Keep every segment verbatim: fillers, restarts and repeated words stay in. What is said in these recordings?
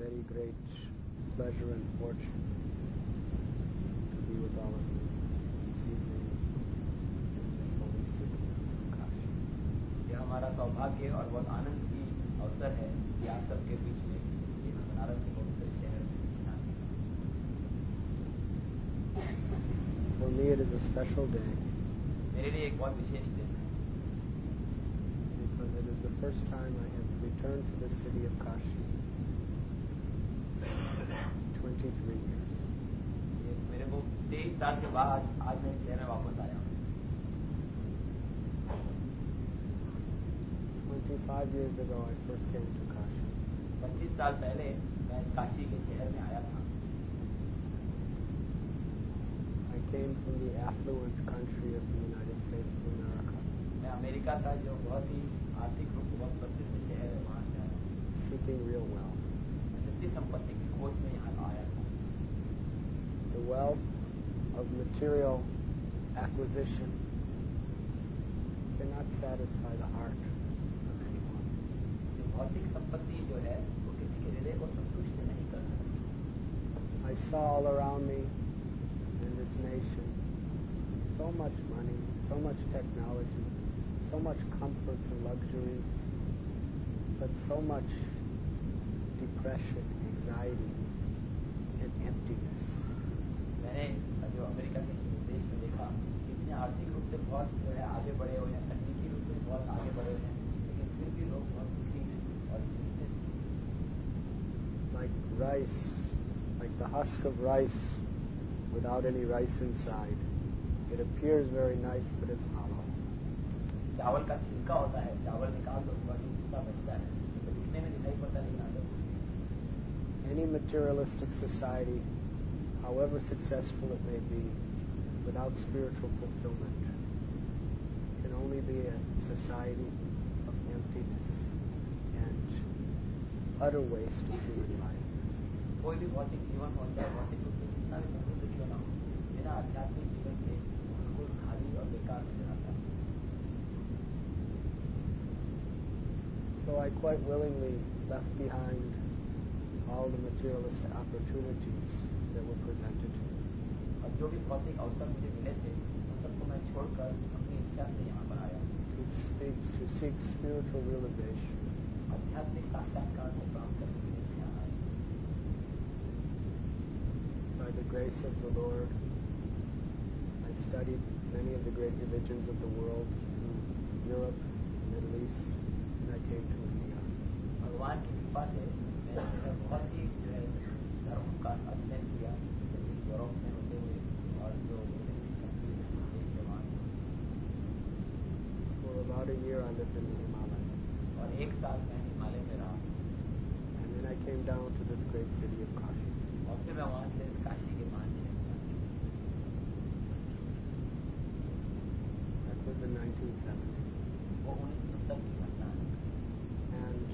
very great pleasure and fortune to be with all of you this evening in this holy city of Kashi. यह हमारा सौभाग्य और बहुत आनंद की अवसर है कि आप सबके बीच में इस बनारस के पवित्र शहर में शांति। For me, it is a special day. मेरे लिए एक बहुत विशेष दिन है because it is the first time I have returned to the city of Kashi since twenty-three years. ये मेरे को तेईस साल के बाद आज मैं इस शहर में वापस आया हूँ। twenty-five years ago, I first came to Kashi. पच्चीस साल पहले मैं काशी के शहर में आया था। I came from the affluent country of the United States of America. मैं अमेरिका का जो बहुत ही आर्थिक रूप से बहुत प्रसिद्ध शहर है वहाँ से आया। Seeking real wealth. मैं सच्ची संपत्ति की खोज में यहाँ आया था। The wealth of material acquisition cannot satisfy the heart of anyone. ये भौतिक संपत्ति जो है वो किसी के हृदय को संतुष्ट नहीं कर सकती। I saw all around me in this nation so much money, so much technology, so much comforts and luxuries, but so much depression, anxiety, and emptiness. मैंने जो अमेरिका के देश में देखा इतने आर्थिक रूप से बहुत जो है आगे बढ़े हुए हैं, तकनीकी रूप से बहुत आगे बढ़े हुए हैं, लेकिन फिर भी लोग बहुत दुखी हैं और चिंतित हैं। Like rice, like the husk of rice without any rice inside. It appears very nice, but it's hollow. चावल का छिलका होता है, चावल निकाल दो बाकी भूसा बचता है, तो दिखने में दिखाई पड़ता लेकिन अंदर कुछ नहीं। Any materialistic society, however successful it may be, without spiritual fulfillment, can only be a society of emptiness and utter waste of human life. कोई भी भौतिक जीवन हो चाहे भौतिक रूप से कितना भी समृद्ध क्यों ना हो, बिना आध्यात्मिक जीवन के बिल्कुल खाली और बेकार नजर आता है। So I quite willingly left behind all the materialistic opportunities that were presented to me. और जो भी भौतिक अवसर मुझे मिले थे उन सबको मैं छोड़कर अपनी इच्छा से यहाँ पर आया to speak, to seek spiritual realization. आध्यात्मिक साक्षात्कार को प्राप्त करने के लिए यहाँ आया। By the grace of the Lord, I studied many of the great religions of the world through Europe, the Middle East, and I came to India. भगवान की कृपा से मैंने जो है बहुत ही जो है धर्म का अध्ययन किया, जैसे यूरोप में होते हुए और जो मिडिल ईस्ट कंट्री में देश है वहाँ से। For about a year, I lived in the Himalayas, और एक साल मैं हिमालय में रहा and then I came down to this great city of Kashi. और फिर मैं वहाँ से काशी के महान शहर में आया। That was in nineteen seventy. वो उन्नीस सौ सत्तर की घटना है। And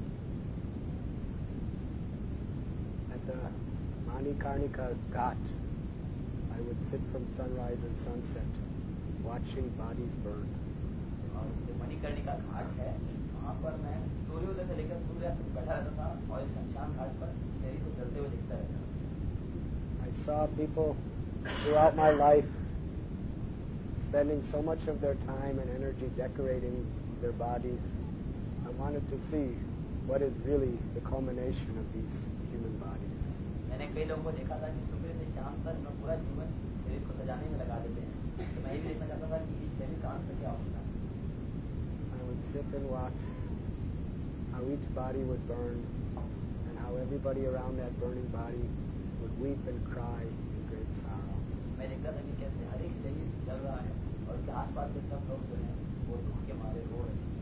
at the Manikarnika Ghat, I would sit from sunrise and sunset, watching bodies burn. और जो मणिकर्णिका घाट है वहाँ पर मैं सूर्योदय से लेकर सूर्यास्त तक बैठा रहता था और इस शमशान घाट पर शरीर को जलते हुए देखता रहता था। I saw people throughout my life spending so much of their time and energy decorating their bodies. I wanted to see what is really the culmination of these human bodies. मैंने कई लोगों को देखा था कि सुबह से शाम तक अपना पूरा जीवन शरीर को सजाने में लगा देते हैं, तो मैं ये भी देखना चाहता था कि इस शरीर का अंत क्या होता है। I would sit and watch how each body would burn and how everybody around that burning body would weep and cry in great sorrow. मैं देखता था कि कैसे हर एक शरीर जल रहा है और उसके आसपास के सब लोग जो हैं वो दुख के मारे रो रहे हैं।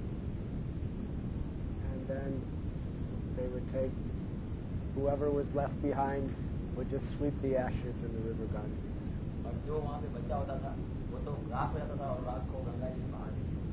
And then they would take whoever was left behind would just sweep the ashes in the river Ganges. और जो वहाँ पे बचा होता था वो तो राख हो जाता था और राख को गंगा जी में बहा देते थे।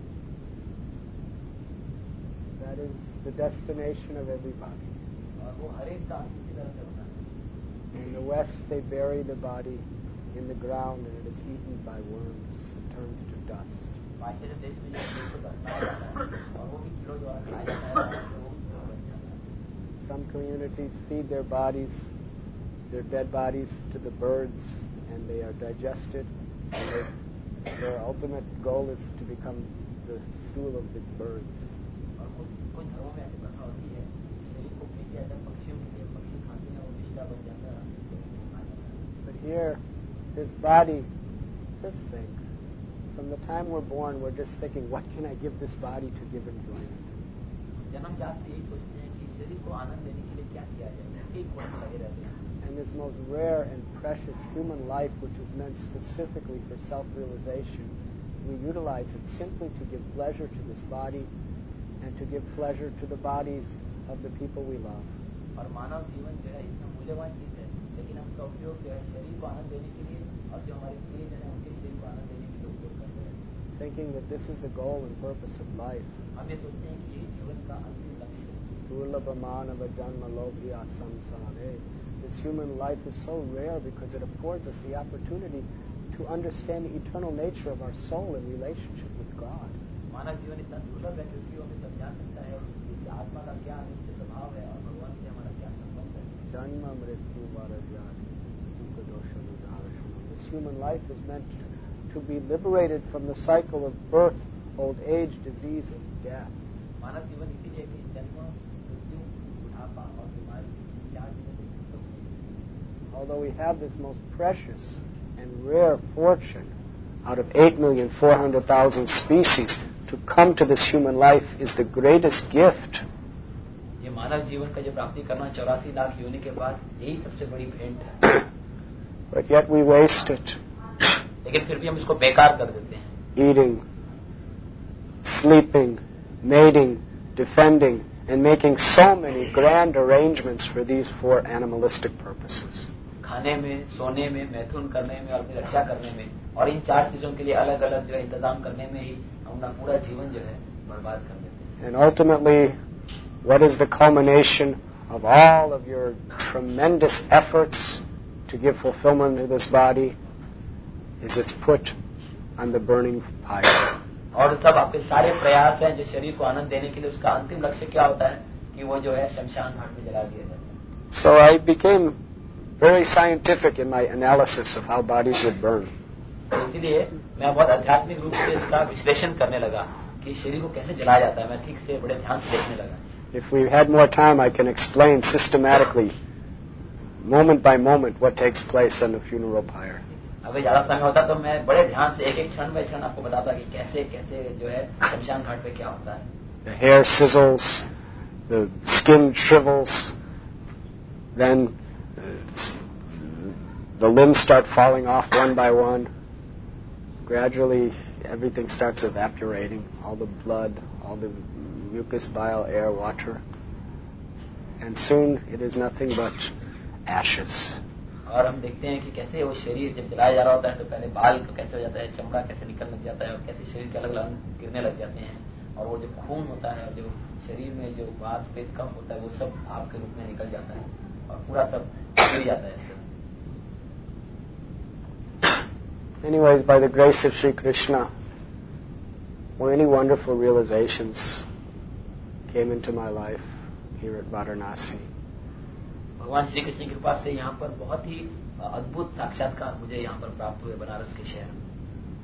That is the destination of everybody. और वो हर एक का अंत इसी तरह से होता है। In the West, they bury the body in the ground and it is eaten by worms. It turns to dust. पाश्चात्य देश में जो को दफनाया जाता है और वो भी कीड़ों द्वारा खाया जाता है और वो भी बन जाता है। Some communities feed their bodies, their dead bodies to the birds, and they are digested. And they, their ultimate goal is to become the stool of the birds. और कुछ कुछ धर्मों में ऐसी प्रथा होती है शरीर को फेंक दिया जाता है पक्षियों के लिए, पक्षी खाते हैं, वो मिश्रा बन जाता है। But here, this body, just think, from the time we're born, we're just thinking, what can I give this body to give enjoyment? जन्मजात से यही सोचते हैं कि शरीर को आनंद देने के लिए क्या किया जाए, इसके खोज में लगे रहते हैं। And this most rare and precious human life, which is meant specifically for self-realization, we utilize it simply to give pleasure to this body and to give pleasure to the bodies of the people we love. और मानव जीवन जो है इतना मूल्यवान चीज है, लेकिन हम उसका उपयोग जो है शरीर को आनंद देने के लिए और जो हमारे प्रियजन है उनके शरीर को आनंद देने के लिए उपयोग करते हैं। Thinking that this is the goal and purpose of life. हम ये सोचते हैं कि यही जीवन का अंतिम लक्ष्य है। This human life is so rare because it affords us the opportunity to understand the eternal nature of our soul in relationship with God. मानव जीवन इतना दुर्लभ है क्योंकि वो हमें समझा सकता है कि आत्मा का क्या नित्य स्वभाव है और भगवान से हमारा क्या संबंध है। This human life is meant to be liberated from the cycle of birth, old age, disease, and death. मानव जीवन इसीलिए कि जन्म, मृत्यु, बुढ़ापा और बीमारी चार चीजों से मुक्त होने। Although we have this most precious and rare fortune out of eight million four hundred thousand species to come to this human life is the greatest gift. ये मानव जीवन का जो प्राप्ति करना चौरासी लाख योनि के बाद यही सबसे बड़ी भेंट है। But yet we waste it. लेकिन फिर भी हम इसको बेकार कर देते हैं। Eating, sleeping, mating, defending, and making so many grand arrangements for these four animalistic purposes. खाने में, सोने में, मैथुन करने में और अपनी रक्षा करने में और इन चार चीजों के लिए अलग अलग जो है इंतजाम करने में ही हम अपना पूरा जीवन जो है बर्बाद कर देते हैं। And ultimately, what is the culmination of all of your tremendous efforts to give fulfillment to this body? Is it's put on the burning pyre. और सब आपके सारे प्रयास हैं जो शरीर को आनंद देने के लिए, उसका अंतिम लक्ष्य क्या होता है कि वो जो है शमशान घाट में जला दिया जाता है। So I became very scientific in my analysis of how bodies would burn. इसलिए मैं बहुत आध्यात्मिक रूप से इसका विश्लेषण करने लगा कि शरीर को कैसे जलाया जाता है। मैं ठीक से बड़े ध्यान से देखने लगा। If we had more time, I can explain systematically, moment by moment, what takes place on the funeral pyre. अगर ज्यादा समय होता तो मैं बड़े ध्यान से एक एक क्षण बाय क्षण आपको बताता कि कैसे कैसे जो है शमशान घाट पे क्या होता है। The hair sizzles, the skin shrivels, then uh, the limbs start falling off one by one. Gradually, everything starts evaporating, all the blood, all the mucus, bile, air, water. And soon it is nothing but ashes. और हम देखते हैं कि कैसे वो शरीर जब जलाया जा रहा होता है तो पहले बाल को कैसे हो जाता है, चमड़ा कैसे निकल लग जाता है और कैसे शरीर के अलग अलग अंग गिरने लग जाते हैं और वो जो खून होता है और जो शरीर में जो वात पेट कफ होता है वो सब भाप के रूप में निकल जाता है और पूरा सब गिर जाता है इससे। Anyways, by the grace of Sri Krishna, many wonderful realizations came into my life here at Varanasi. भगवान श्री कृष्ण की कृपा से यहाँ पर बहुत ही अद्भुत साक्षात्कार मुझे यहाँ पर प्राप्त हुए बनारस के शहर में।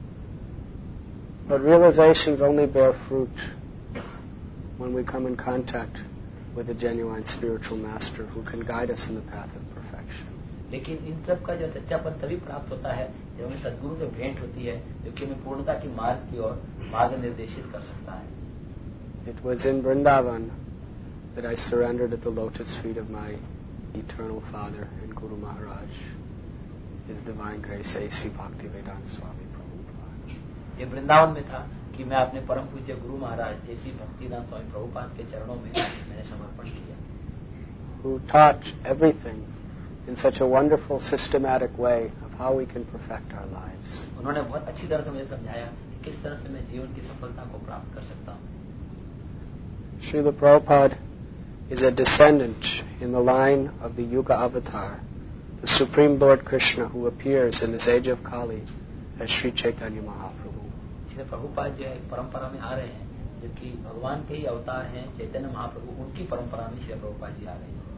But realizations only bear fruit when we come in contact with a genuine spiritual master who can guide us in the path of perfection. लेकिन इन सब का जो सच्चापन तभी प्राप्त होता है जब हमें सद्गुरु से भेंट होती है जो कि हमें पूर्णता की मार्ग की ओर मार्ग निर्देशित कर सकता है। It was in Vrindavan that I surrendered at the lotus feet of my eternal Father and Guru Maharaj, His Divine Grace A C Bhaktivedanta Swami Prabhupada. ये वृंदावन में था कि मैं अपने परम पूज्य गुरु महाराज एसी भक्तिवेदांत स्वामी प्रभुपाद के चरणों में मैंने समर्पण किया। Who taught everything in such a wonderful, systematic way of how we can perfect our lives. उन्होंने बहुत अच्छी तरह से मुझे समझाया कि किस तरह से मैं जीवन की सफलता को प्राप्त कर सकता हूँ। Srila Prabhupada is a descendant in the line of the Yuga Avatar, the Supreme Lord Krishna who appears in this age of Kali as Sri Chaitanya Mahaprabhu. Shri Prabhupada जो है इस परंपरा में आ रहे हैं जो कि भगवान के ही अवतार हैं चैतन्य महाप्रभु, उनकी परंपरा में श्री प्रभुपाद जी आ रहे हैं।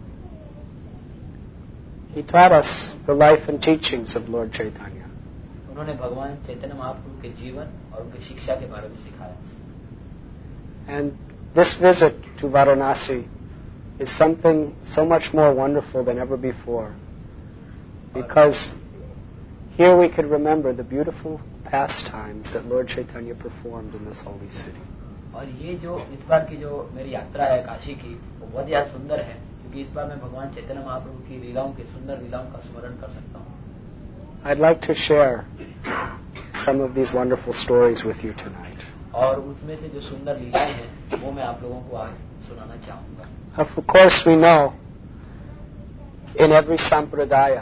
He taught us the life and teachings of Lord Chaitanya. उन्होंने भगवान चैतन्य महाप्रभु के जीवन और उनकी शिक्षा के बारे में सिखाया। And this visit to Varanasi is something so much more wonderful than ever before, because here we could remember the beautiful pastimes that Lord Chaitanya performed in this holy city. और ये जो इस बार की जो मेरी यात्रा है काशी की, वो बहुत ज़्यादा सुंदर है, क्योंकि इस बार मैं भगवान चैतन्य महाप्रभु की लीलाओं के सुंदर लीलाओं का स्मरण कर सकता हूँ। I'd like to share some of these wonderful stories with you tonight. और उसमें से जो सुंदर लीलाएं हैं वो मैं आप लोगों को आज सुनाना चाहूँगा। Of course, we know in every sampradaya,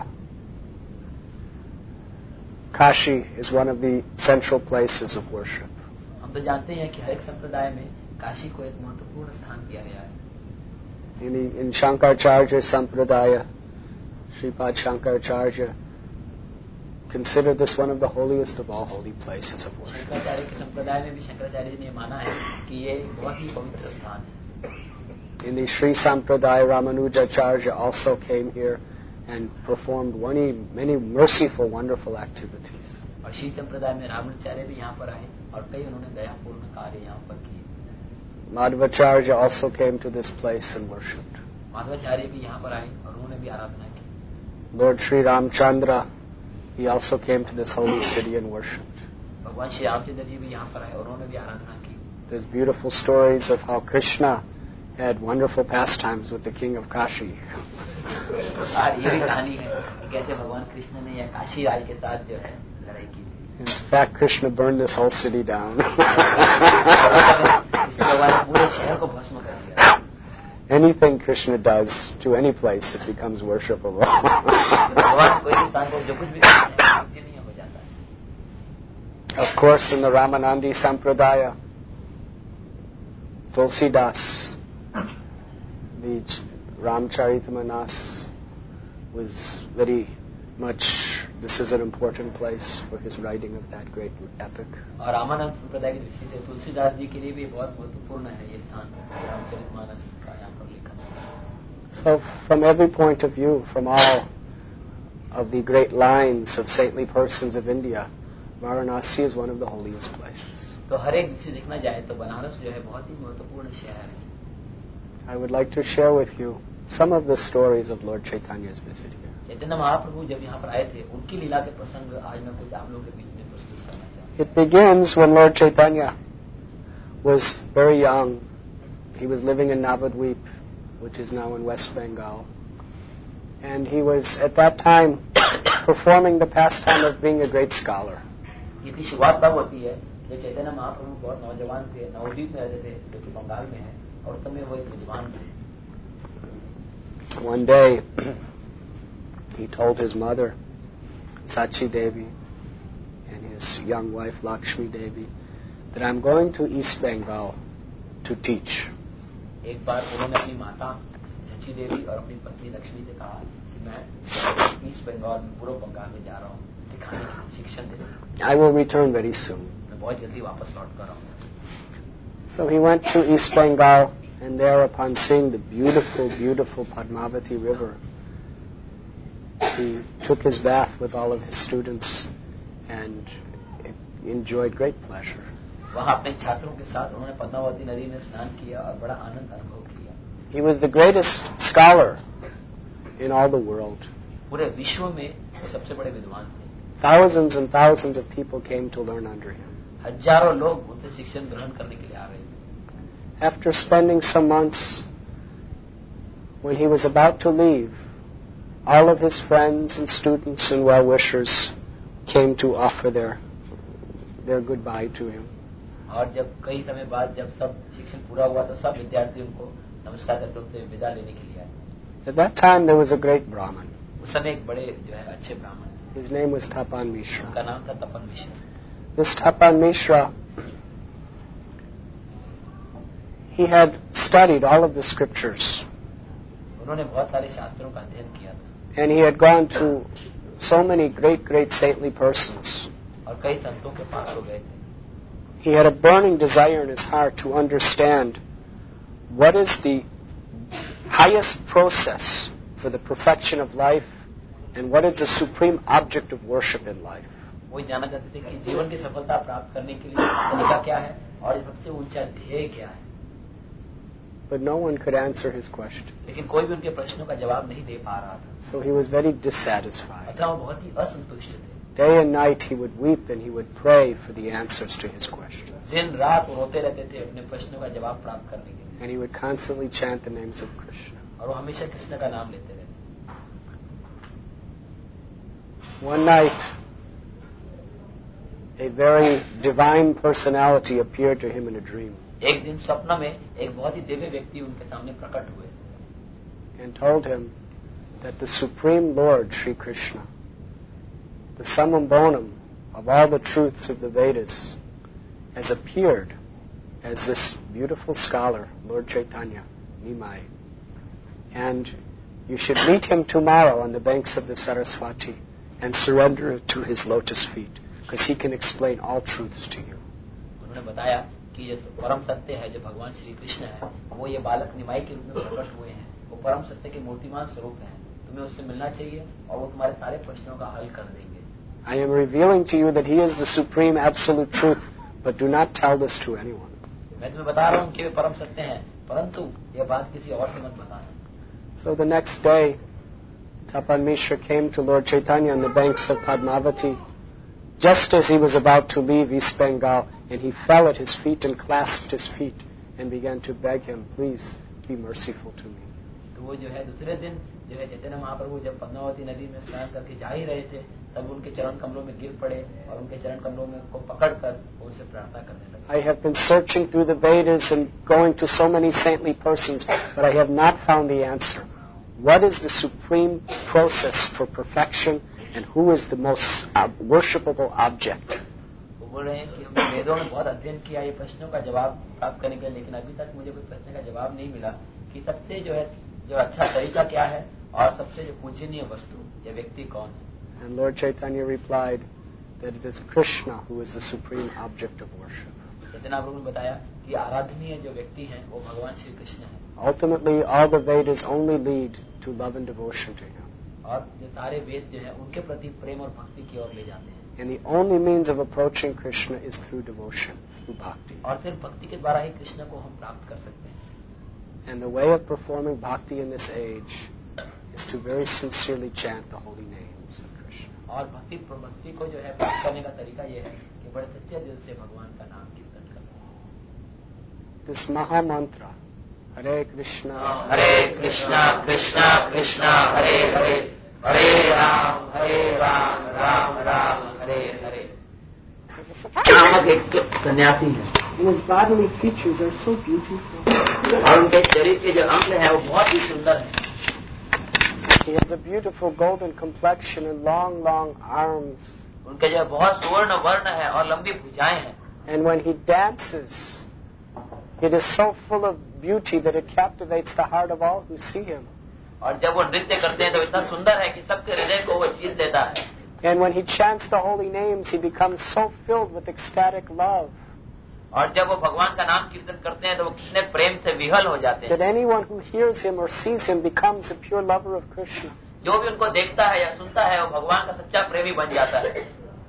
Kashi is one of the central places of worship. हम तो जानते हैं कि हर एक संप्रदाय में काशी को एक महत्वपूर्ण स्थान दिया गया है। In, in Shankaracharya Sampradaya, Sripad Shankaracharya considered this one of the holiest of all holy places of worship. Shankaracharya के संप्रदाय में भी शंकराचार्य जी ने माना है कि ये बहुत ही पवित्र स्थान है। In the Sri Sampradaya, Ramanujacharya also came here and performed many, many merciful, wonderful activities. और श्री संप्रदाय में रामानुजाचार्य भी यहाँ पर आए और कई उन्होंने दयापूर्ण कार्य यहाँ पर किए। Madhvacharya also came to this place and worshipped. Madhavacharya भी यहाँ पर आए और उन्होंने भी आराधना की। Lord Sri Ramchandra, he also came to this holy city and worshipped. भगवान श्री रामचंद्र जी भी यहाँ पर आए और उन्होंने भी आराधना की। There's beautiful stories of how Krishna had wonderful pastimes with the king of Kashi. और ये भी कहानी है कि कैसे भगवान कृष्ण ने या काशी राज के साथ जो है लड़ाई की थी। In fact, Krishna burned this whole city down. भगवान ने पूरे शहर को भस्म कर दिया। Anything Krishna does to any place, it becomes worshipable. भगवान कोई इंसान को जो कुछ भी करते हैं पूजनीय हो जाता है। Of course, in the Ramanandi Sampradaya, Tulsidas, the Ramcharitamanas, was very much, this is an important place for his writing of that great epic. और रामानंद संप्रदाय की दृष्टि से तुलसीदास जी के लिए भी बहुत महत्वपूर्ण है ये स्थान, रामचरितमानस का यहाँ पर लिखा। So, from every point of view, from all of the great lines of saintly persons of India, Varanasi is one of the holiest places. तो हर एक दृष्टि देखना जाए तो बनारस जो है बहुत ही महत्वपूर्ण शहर है। I would like to share with you some of the stories of Lord Chaitanya's visit here. Chaitanya Mahaprabhu जब यहाँ पर आए थे, उनकी लीला के प्रसंग आज मैं कुछ आप लोगों के बीच में प्रस्तुत करना चाहता हूँ। It begins when Lord Chaitanya was very young. He was living in Navadvip, which is now in West Bengal. And he was, at that time, performing the pastime of being a great scholar. इसकी शुरुआत तब होती है जब चैतन्य महाप्रभु बहुत नौजवान थे, नवद्वीप में रहते थे, जो कि बंगाल में है, और उस समय वो एक विद्वान थे। One day, he told his mother, Sachi Devi, and his young wife, Lakshmi Devi, that I'm going to East Bengal to teach. एक बार उन्होंने अपनी माता सची देवी और अपनी पत्नी लक्ष्मी से कहा कि मैं ईस्ट बंगाल में, पूर्व बंगाल में जा रहा हूँ सिखाने के लिए, शिक्षण देने के लिए। I will return very soon. मैं बहुत जल्दी वापस लौट कर आऊँगा। So he went to East Bengal, and there, upon seeing the beautiful, beautiful Padmavati River, he took his bath with all of his students and enjoyed great pleasure. वहाँ अपने छात्रों के साथ उन्होंने पद्मावती नदी में स्नान किया और बड़ा आनंद अनुभव किया। He was the greatest scholar in all the world. पूरे विश्व में वो सबसे बड़े विद्वान थे। Thousands and thousands of people came to learn under him. हजारों लोग उनसे शिक्षण ग्रहण करने के लिए आ रहे थे। After spending some months, when he was about to leave, all of his friends and students and well-wishers came to offer their their goodbye to him. और जब कई समय बाद जब सब शिक्षण पूरा हुआ तो सब विद्यार्थी उनको नमस्कार करते उनसे विदा लेने के लिए आए। At that time, there was a great Brahmin. उस समय एक बड़े जो है अच्छे ब्राह्मण थे। His name was Tapan Mishra. उनका नाम था तपन Mishra. This Tapan Mishra, he had studied all of the scriptures. उन्होंने बहुत सारे शास्त्रों का अध्ययन किया था। And he had gone to so many great, great saintly persons. और कई संतों के पास हो गए थे। he had a burning desire in his heart to understand what is the highest process for the perfection of life and what is the supreme object of worship in life. वो जानना चाहते थे कि जीवन की सफलता प्राप्त करने के लिए तरीका क्या है और सबसे ऊंचा ध्येय क्या है. But no one could answer his question. लेकिन कोई भी उनके प्रश्नों का जवाब नहीं दे पा रहा था. So he was very dissatisfied. अतः वो बहुत ही असंतुष्ट थे. Day and night he would weep and he would pray for the answers to his questions. दिन रात रोते रहते थे अपने प्रश्नों का जवाब प्राप्त करने के लिए. And he would constantly chant the names of Krishna. और वो हमेशा कृष्ण का नाम लेते रहते. One night, a very divine personality appeared to him in a dream. एक दिन स्वप्न में एक बहुत ही दिव्य व्यक्ति उनके सामने प्रकट हुए. And told him that the Supreme Lord, Sri Krishna, the summum bonum of all the truths of the Vedas, has appeared as this beautiful scholar, Lord Chaitanya, Nimai. And you should meet him tomorrow on the banks of the Saraswati and surrender it to his lotus feet, because he can explain all truths to you. उन्होंने बताया कि ये परम सत्य है जो भगवान श्री कृष्ण है, वो ये बालक निमाई के रूप में प्रकट हुए हैं. वो परम सत्य के मूर्तिमान स्वरूप हैं. तुम्हें उससे मिलना चाहिए और वो तुम्हारे सारे प्रश्नों का हल कर देंगे. I am revealing to you that he is the supreme absolute truth, but do not tell this to anyone. मैं तुम्हें बता रहा हूँ कि वे परम सत्य हैं, परंतु यह बात किसी और से मत बताना. So the next day, Tapan Mishra came to Lord Chaitanya on the banks of Padmavati, just as he was about to leave East Bengal, and he fell at his feet and clasped his feet and began to beg him, please be merciful to me. तो वो जो है दूसरे दिन जो है चैतन्य महाप्रभु जब पद्मावती नदी में स्नान करके जा ही रहे थे, तब उनके चरण कमलों में गिर पड़े और उनके चरण कमलों में को पकड़कर उनसे प्रार्थना करने लगे. I have been searching through the Vedas and going to so many saintly persons, but I have not found the answer. What is the supreme process for perfection, and who is the most uh, worshipable object? वो बोल रहे हैं कि हमने वेदों में बहुत अध्ययन किया ये प्रश्नों का जवाब प्राप्त करने के लिए, लेकिन अभी तक मुझे कोई प्रश्न का जवाब नहीं मिला कि सबसे जो है जो अच्छा तरीका क्या है और सबसे जो पूजनीय वस्तु या व्यक्ति कौन है. And Lord Chaitanya replied that it is Krishna who is the supreme object of worship. चैतन्य प्रभु ने बताया कि आराधनीय जो व्यक्ति हैं वो भगवान श्री कृष्ण हैं. Ultimately, all the Vedas only lead to love and devotion to Him. और जो सारे वेद जो है उनके प्रति प्रेम और भक्ति की ओर ले जाते हैं. And the only means of approaching Krishna is through devotion, through bhakti. और सिर्फ भक्ति के द्वारा ही कृष्ण को हम प्राप्त कर सकते हैं. And the way of performing bhakti in this age is to very sincerely chant the holy names of Krishna. और भक्ति भक्ति को जो है प्राप्त करने का तरीका ये है कि बड़े सच्चे दिल से भगवान का नाम कीर्तन करना. This Maha Mantra, Hare Krishna, Hare Krishna, Krishna Krishna, Hare Hare, Hare Ram, Hare Ram, Ram Ram, Hare Hare. नामक एक सन्यासी है. And his bodily features are so beautiful. और उनके शरीर के जो अंग हैं वो बहुत ही सुंदर हैं. He has a beautiful golden complexion and long, long arms. उनके जो बहुत सुवर्ण वर्ण है और लंबी भुजाएं हैं. And when he dances, it is so full of beauty that it captivates the heart of all who see him. और जब वो नृत्य करते हैं तो इतना सुंदर है कि सबके हृदय को वो जीत लेता है. And when he chants the holy names, he becomes so filled with ecstatic love और जब वो भगवान का नाम कीर्तन करते हैं तो वो कितने प्रेम से विहल हो जाते that हैं. anyone who hears him or sees him becomes a pure lover of Krishna. जो भी उनको देखता है या सुनता है वो भगवान का सच्चा प्रेमी बन जाता है.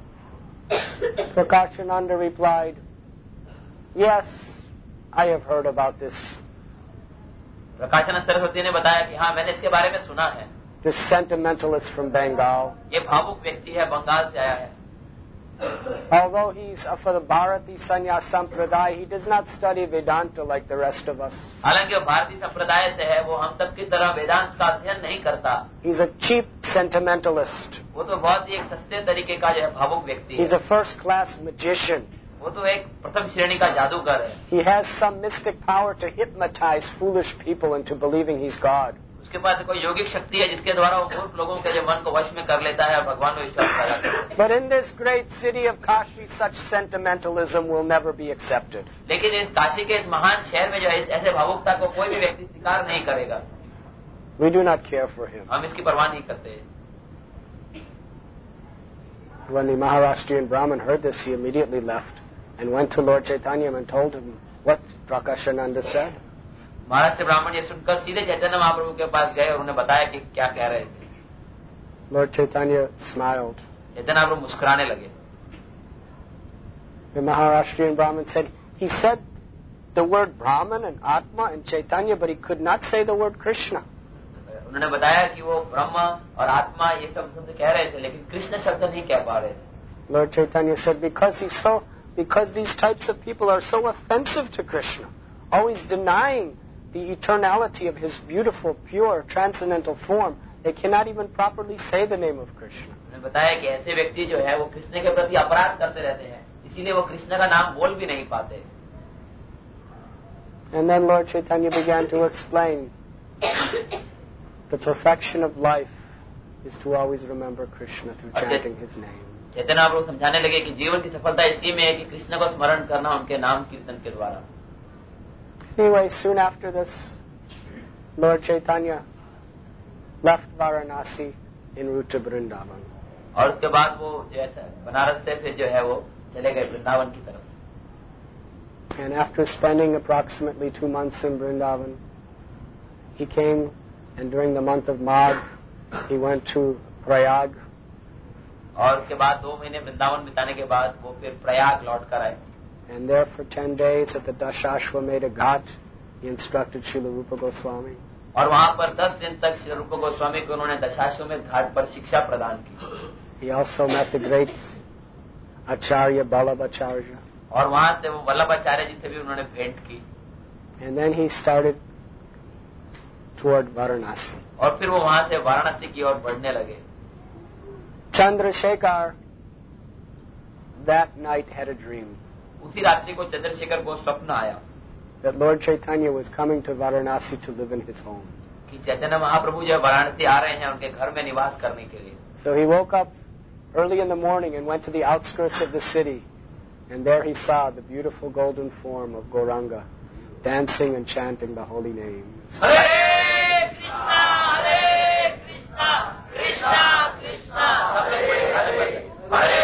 Prakashananda replied, yes, I have heard about this. Prakashanand Saraswati ने बताया कि हाँ मैंने इसके बारे में सुना है. This sentimentalist from Bengal. ये भावुक व्यक्ति है, बंगाल से आया है. Although he's for the Bharati Sanyas Sampradaya, he does not study Vedanta like the rest of us. हालांकि वो भारतीय संप्रदाय से है, वो हम सब की तरह वेदांत का अध्ययन नहीं करता. He's a cheap sentimentalist. वो तो बहुत ही एक सस्ते तरीके का जो है भावुक व्यक्ति है. He's a first-class magician. वो तो एक प्रथम श्रेणी का जादूगर है. He has some mystic power to hypnotize foolish people into believing he's God. उसके पास कोई यौगिक शक्ति है जिसके द्वारा वो मूर्ख लोगों के जो मन को वश में कर लेता है और भगवान में विश्वास कर जाता है. But in this great city of Kashi, such sentimentalism will never be accepted. लेकिन इस काशी के इस महान शहर में जो है ऐसे भावुकता को कोई भी व्यक्ति स्वीकार नहीं करेगा. We do not care for him. हम इसकी परवाह नहीं करते. When the Maharashtrian Brahmin heard this, he immediately left and went to Lord Chaitanya and told him what Prakashananda said. Maharashtra ब्राह्मण ये सुनकर सीधे चैतन्य महाप्रभु के पास गए और उन्हें बताया कि क्या कह रहे थे. Lord Chaitanya smiled. Chaitanya Mahaprabhu मुस्कुराने लगे. The Maharashtrian Brahmin said, he said the word Brahman and Atma and Chaitanya, but he could not say the word Krishna. उन्होंने बताया कि वो ब्रह्म और आत्मा ये सब शब्द कह रहे थे, लेकिन कृष्ण शब्द नहीं कह पा रहे थे. Lord Chaitanya said, because he's so, because these types of people are so offensive to Krishna, always denying the eternality of his beautiful, pure, transcendental form, they cannot even properly say the name of Krishna. उन्होंने बताया कि ऐसे व्यक्ति जो है वो कृष्ण के प्रति अपराध करते रहते हैं, इसीलिए वो कृष्ण का नाम बोल भी नहीं पाते. And then Lord Chaitanya began to explain the perfection of life is to always remember Krishna through chanting his name. Chaitanya Mahaprabhu समझाने लगे कि जीवन की सफलता इसी में है कि कृष्ण को स्मरण करना उनके नाम कीर्तन के द्वारा. Anyway, soon after this, Lord Chaitanya left Varanasi en route to Vrindavan. और उसके बाद वो जो है बनारस से फिर जो है वो चले गए वृंदावन की तरफ. And after spending approximately two months in Vrindavan, he came, and during the month of Magh, he went to Prayag. और उसके बाद दो महीने वृंदावन बिताने के बाद वो फिर प्रयाग लौट कर आए. And there for ten days at the Dashashwamedha Ghat, he instructed Srila Rupa Goswami. और वहां पर दस दिन तक श्री रूप गोस्वामी को उन्होंने दशाश्वमेध घाट पर शिक्षा प्रदान की. He also met the great Acharya Ballabhacharya. और वहां से वो वल्लभाचार्य जी से भी उन्होंने भेंट की. And then he started toward Varanasi. और फिर वो वहां से वाराणसी की ओर बढ़ने लगे. Chandrasekhar that night had a dream. उसी रात्रि को चंद्रशेखर को स्वप्न आया that Lord Chaitanya was coming to Varanasi to live in his home. कि चैतन्य महाप्रभु जो वाराणसी आ रहे हैं उनके घर में निवास करने के लिए. So he woke up early in the morning and went to the outskirts of the city, and there he saw the beautiful golden form of Gauranga dancing and chanting the holy names. Hare Krishna, Hare Krishna, Krishna Krishna, Hare Hare.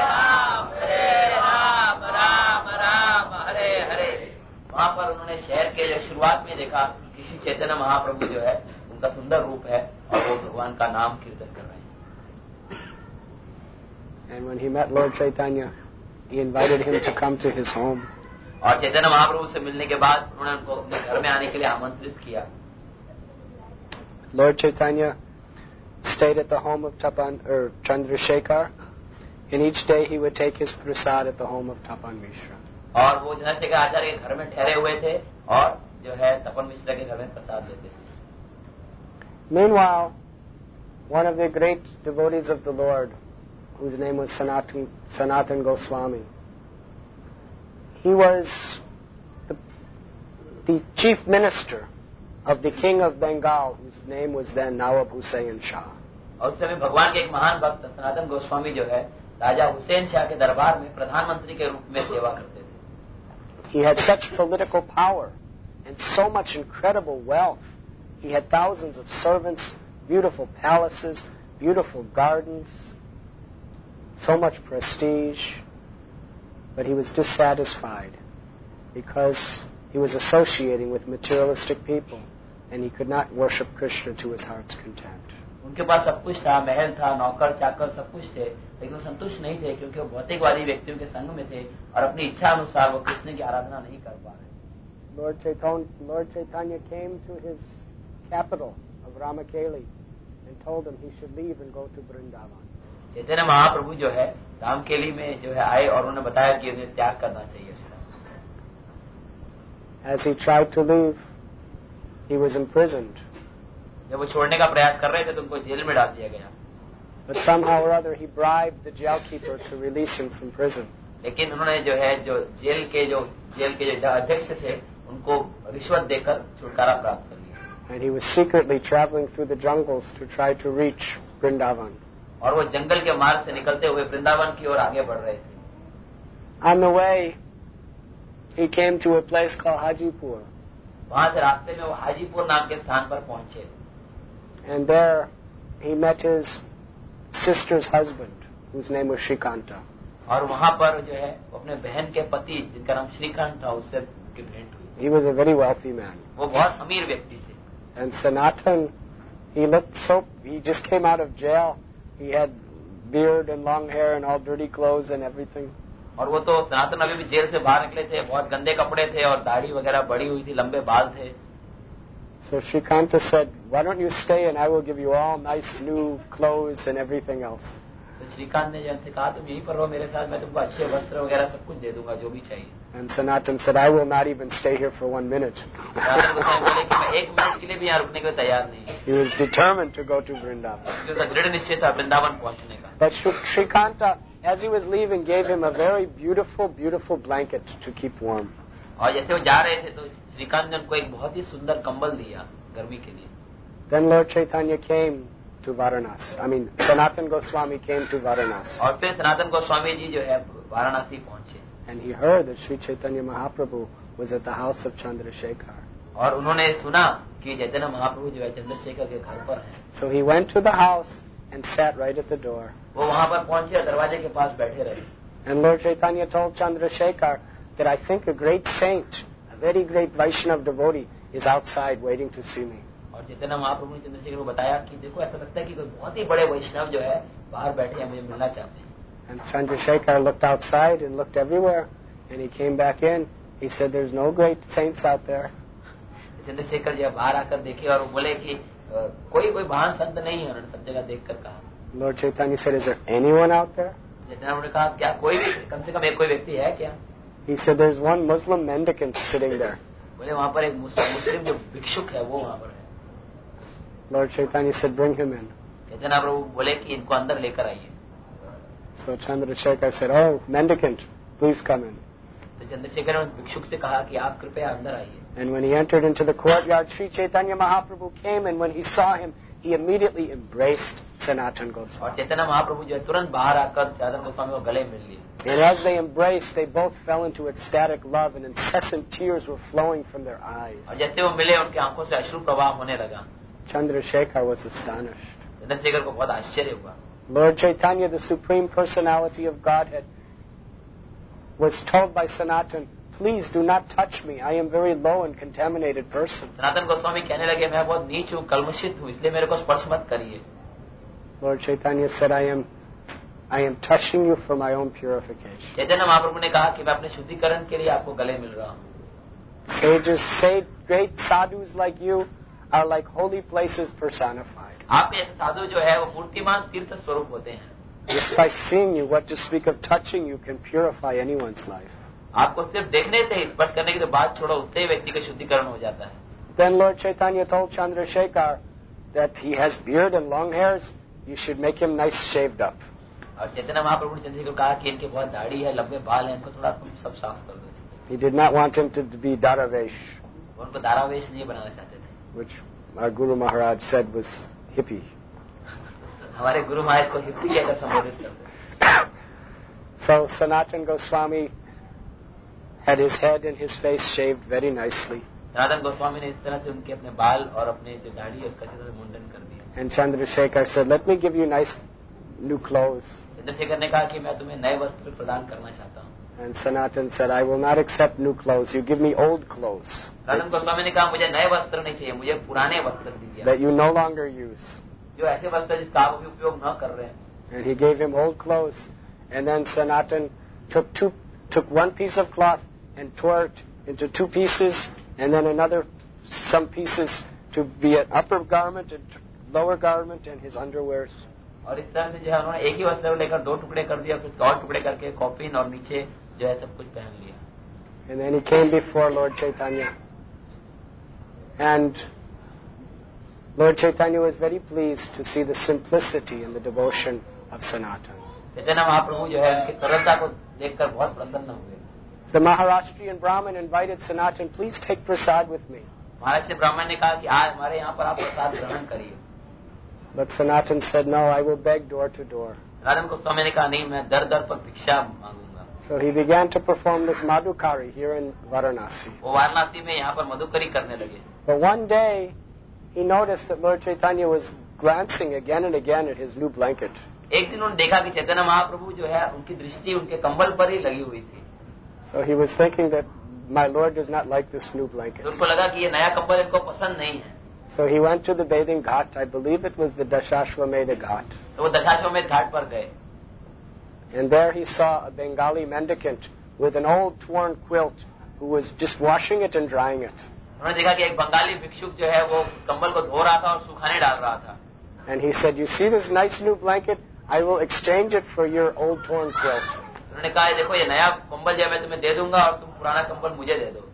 वहां पर उन्होंने शहर के जो शुरुआत में देखा कि किसी चैतन्य महाप्रभु जो है उनका सुंदर रूप है और वो भगवान का नाम कीर्तन कर रहे हैं. And when he met Lord Chaitanya, he invited him to come to his home. और चैतन्य महाप्रभु से मिलने के बाद उन्होंने उनको अपने घर में आने के लिए आमंत्रित किया. Lord Chaitanya stayed at the home of Tapan or Chandrasekhar, and each day he would take his prasad at the home of Tapan Mishra. और वो चंद्रशेखर आचार्य के घर में ठहरे हुए थे और जो है तपन मिश्रा के घर में प्रसाद लेते थे. Meanwhile, one of the great devotees of the Lord, whose name was Sanatan, Sanatan Goswami, he was the, the chief minister of the king of Bengal, whose name was then Nawab Hussain Shah. और उस समय भगवान के एक महान भक्त सनातन गोस्वामी जो है राजा हुसैन शाह के दरबार में प्रधानमंत्री के रूप में सेवा करते थे. He had such political power and so much incredible wealth. He had thousands of servants, beautiful palaces, beautiful gardens, so much prestige. But he was dissatisfied because he was associating with materialistic people and he could not worship Krishna to his heart's content. उनके पास सब कुछ था, महल था, नौकर चाकर सब कुछ थे, लेकिन वो संतुष्ट नहीं थे क्योंकि वो भौतिकवादी व्यक्तियों के संग में थे और अपनी इच्छा अनुसार वो कृष्ण की आराधना नहीं कर पा रहे. Lord Chaitanya, Lord Chaitanya came to his capital of Ramakeli and told him he should leave and go to Vrindavan. Chaitanya Mahaprabhu जो है रामकेली में जो है आए और उन्होंने बताया कि उन्हें त्याग करना चाहिए इसका. As he tried to leave, he was imprisoned. जब वो छोड़ने का प्रयास कर रहे थे तो उनको जेल में डाल दिया गया. But somehow or other he bribed the jailkeeper to release him from prison. लेकिन उन्होंने जो है जो जेल के जो जेल के जो अध्यक्ष थे उनको रिश्वत देकर छुटकारा प्राप्त कर लिया. And he was secretly traveling through the jungles to try to reach Vrindavan. और वो जंगल के मार्ग से निकलते हुए वृंदावन की ओर आगे बढ़ रहे थे. On the way, he came to a place called Hajipur. वहां से रास्ते में वो हाजीपुर नाम के स्थान पर पहुंचे. And there he met his sister's husband, whose name was Shrikanta. और वहां पर जो है अपने बहन के पति जिनका नाम श्रीकांत था उससे उनकी भेंट हुई. He was a very wealthy man. वो बहुत अमीर व्यक्ति थे. And Sanatan, he looked so, he just came out of jail. He had beard and long hair and all dirty clothes and everything. और वो तो सनातन अभी भी जेल से बाहर निकले थे, बहुत गंदे कपड़े थे और दाढ़ी वगैरह बड़ी हुई थी, लंबे बाल थे. So Shrikanta said, why don't you stay and I will give you all nice new clothes and everything else. तो श्रीकांत ने जब से कहा तुम यहीं पर रहो मेरे साथ, मैं तुमको अच्छे वस्त्र वगैरह सब कुछ दे दूंगा जो भी चाहिए. And Sanatan said, I will not even stay here for one minute. Sanatan Goswami बोले कि मैं एक मिनट के लिए भी यहाँ रुकने के लिए तैयार नहीं. He was determined to go to Vrindavan. उसका दृढ़ निश्चय था वृंदावन पहुंचने का. But Shrikanta, as he was leaving, gave him a very beautiful, beautiful blanket to keep warm. और जैसे वो जा रहे थे तो श्रीकांत ने उनको एक बहुत ही सुंदर कंबल दिया गर्मी के लिए. Then Lord Chaitanya came to Varanasi. I mean, Sanatan Goswami came to Varanasi. और फिर सनातन गोस्वामी जी जो है वाराणसी पहुंचे. And he heard that Sri Chaitanya Mahaprabhu was at the house of Chandrasekhar. और उन्होंने सुना कि चैतन्य महाप्रभु जो है चंद्रशेखर के घर पर हैं. So he went to the house and sat right at the door. वो वहां पर पहुंचे और दरवाजे के पास बैठे रहे. And Lord Chaitanya told Chandrasekhar that I think a great saint, a very great Vaishnava devotee, is outside waiting to see me. और चैतन्य महाप्रभु ने चंद्रशेखर को बताया कि देखो ऐसा लगता है कि कोई बहुत ही बड़े वैष्णव जो है बाहर बैठे हैं, मुझे मिलना चाहते हैं. And Chandrasekhar looked outside and looked everywhere, and he came back in. He said, there's no great saints out there. Chandrashekhar जो बाहर आकर देखे और वो बोले कि कोई कोई महान संत नहीं है. उन्होंने सब जगह देखकर कहा. Lord Chaitanya said, is there anyone out there? चैतन्य ने कहा क्या कोई भी कम से कम एक कोई व्यक्ति है क्या? He said, there's one Muslim mendicant sitting there. बोले वहां पर एक मुस्लिम जो भिक्षुक है वो वहां पर है. Lord Chaitanya said, bring him in. चैतन्य प्रभु बोले कि इनको अंदर लेकर आइए. So Chandrasekhar said, oh, mendicant, please come in. तो चंद्रशेखर ने भिक्षुक से कहा कि आप कृपया अंदर आइए. And when he entered into the courtyard, Sri Chaitanya Mahaprabhu came, and when he saw him, he immediately embraced Sanatan Goswami. और चैतन्य महाप्रभु जो है तुरंत बाहर आकर सनातन गोस्वामी को गले मिल लिए. And as they embraced, they both fell into ecstatic love, and incessant tears were flowing from their eyes. और जैसे वो मिले उनकी आंखों से अश्रु प्रवाह होने लगा. Chandrasekhar was astonished. चंद्रशेखर को बहुत आश्चर्य हुआ. Lord Chaitanya, the Supreme Personality of Godhead, was told by Sanatan, please do not touch me. I am a very low and contaminated person. Sanatan Goswami कहने लगे मैं बहुत नीच हूँ, कलमशित हूँ, इसलिए मेरे को स्पर्श मत करिए. Lord Chaitanya said, I am, I am touching you for my own purification. Chaitanya Mahaprabhu ने कहा कि मैं अपने शुद्धिकरण के लिए आपको गले मिल रहा हूँ. Sages say great sadhus like you are like holy places personified. आप ऐसे साधु जो है वो मूर्तिमान तीर्थ स्वरूप होते हैं. Just by seeing you, what to speak of touching you, can purify anyone's life. आपको सिर्फ देखने से ही स्पर्श करने की तो बात छोड़ो, उससे ही व्यक्ति का शुद्धिकरण हो जाता है. Then Lord Chaitanya told Chandrasekhar that he has beard and long hairs. You should make him nice shaved up. और चैतन्य महाप्रभु ने चंद्रशेखर को कहा कि इनके बहुत दाढ़ी है, लंबे बाल हैं, इनको थोड़ा सब साफ कर दो. He did not want him to be Daravesh, उनको दारावेश नहीं बनाना चाहते थे. which our Guru Maharaj said was hippie. हमारे गुरु महाराज को हिप्पी कहकर संबोधित करते. So Sanatan Goswami had his head and his face shaved very nicely. Sanatan Goswami ने इस तरह से उनके अपने बाल और अपने जो दाढ़ी है उसका अच्छे से मुंडन कर दिया. And Chandrasekhar said, let me give you nice new clothes. Chandrashekhar ने कहा कि मैं तुम्हें नए वस्त्र प्रदान करना चाहता हूँ. And Sanatan said, I will not accept new clothes. You give me old clothes Sanatan Goswami ने कहा मुझे नए वस्त्र नहीं चाहिए, मुझे पुराने वस्त्र दीजिए that you no longer use. जो ऐसे वस्त्र जिसका आप अभी उपयोग न कर रहे हैं. And he gave him old clothes. And then Sanatan took two, took one piece of cloth and tore it into two pieces, and then another, some pieces to be an upper garment and lower garment and his underwears. और इस तरह से जो है उन्होंने एक ही वस्त्र लेकर दो टुकड़े कर दिया, फिर और टुकड़े करके कॉपिन और नीचे जो है सब कुछ पहन लिया. And then he came before Lord Chaitanya. And Lord Chaitanya was very pleased to see the simplicity and the devotion of Sanatan. Chaitanya Mahaprabhu जो है उनकी सरलता को देखकर बहुत प्रसन्न हुए. The Maharashtrian Brahmin invited Sanatan, please take prasad with me. Maharashtra ब्राह्मण ने कहा कि आज हमारे यहाँ पर आप प्रसाद ग्रहण करिए. But Sanatan said, no, I will beg door to door. Sanatan Goswami ने कहा नहीं, मैं दर दर पर भिक्षा मांगूंगा. So he began to perform this madhukari here in Varanasi. वो वाराणसी में यहाँ पर मधुकरी करने लगे. But one day he noticed that Lord Chaitanya was glancing again and again at his new blanket. एक दिन उन्होंने देखा कि चैतन्य महाप्रभु जो है उनकी दृष्टि उनके कंबल पर ही लगी हुई थी. So he was thinking that my Lord does not like this new blanket. तो उसको लगा कि ये नया कंबल इनको पसंद नहीं है. So he went to the bathing ghat. I believe it was the Dashashwamedha ghat. तो वो दशाश्वमेध घाट पर गए. And there he saw a Bengali mendicant with an old torn quilt who was just washing it and drying it. उन्होंने देखा कि एक बंगाली भिक्षुक जो है वो कंबल को धो रहा था और सुखाने डाल रहा था. And he said, "You see this nice new blanket? I will exchange it for your old torn quilt." उन्होंने कहा देखो ये नया कंबल जो है मैं तुम्हें दे दूंगा और तुम पुराना कंबल मुझे दे दो.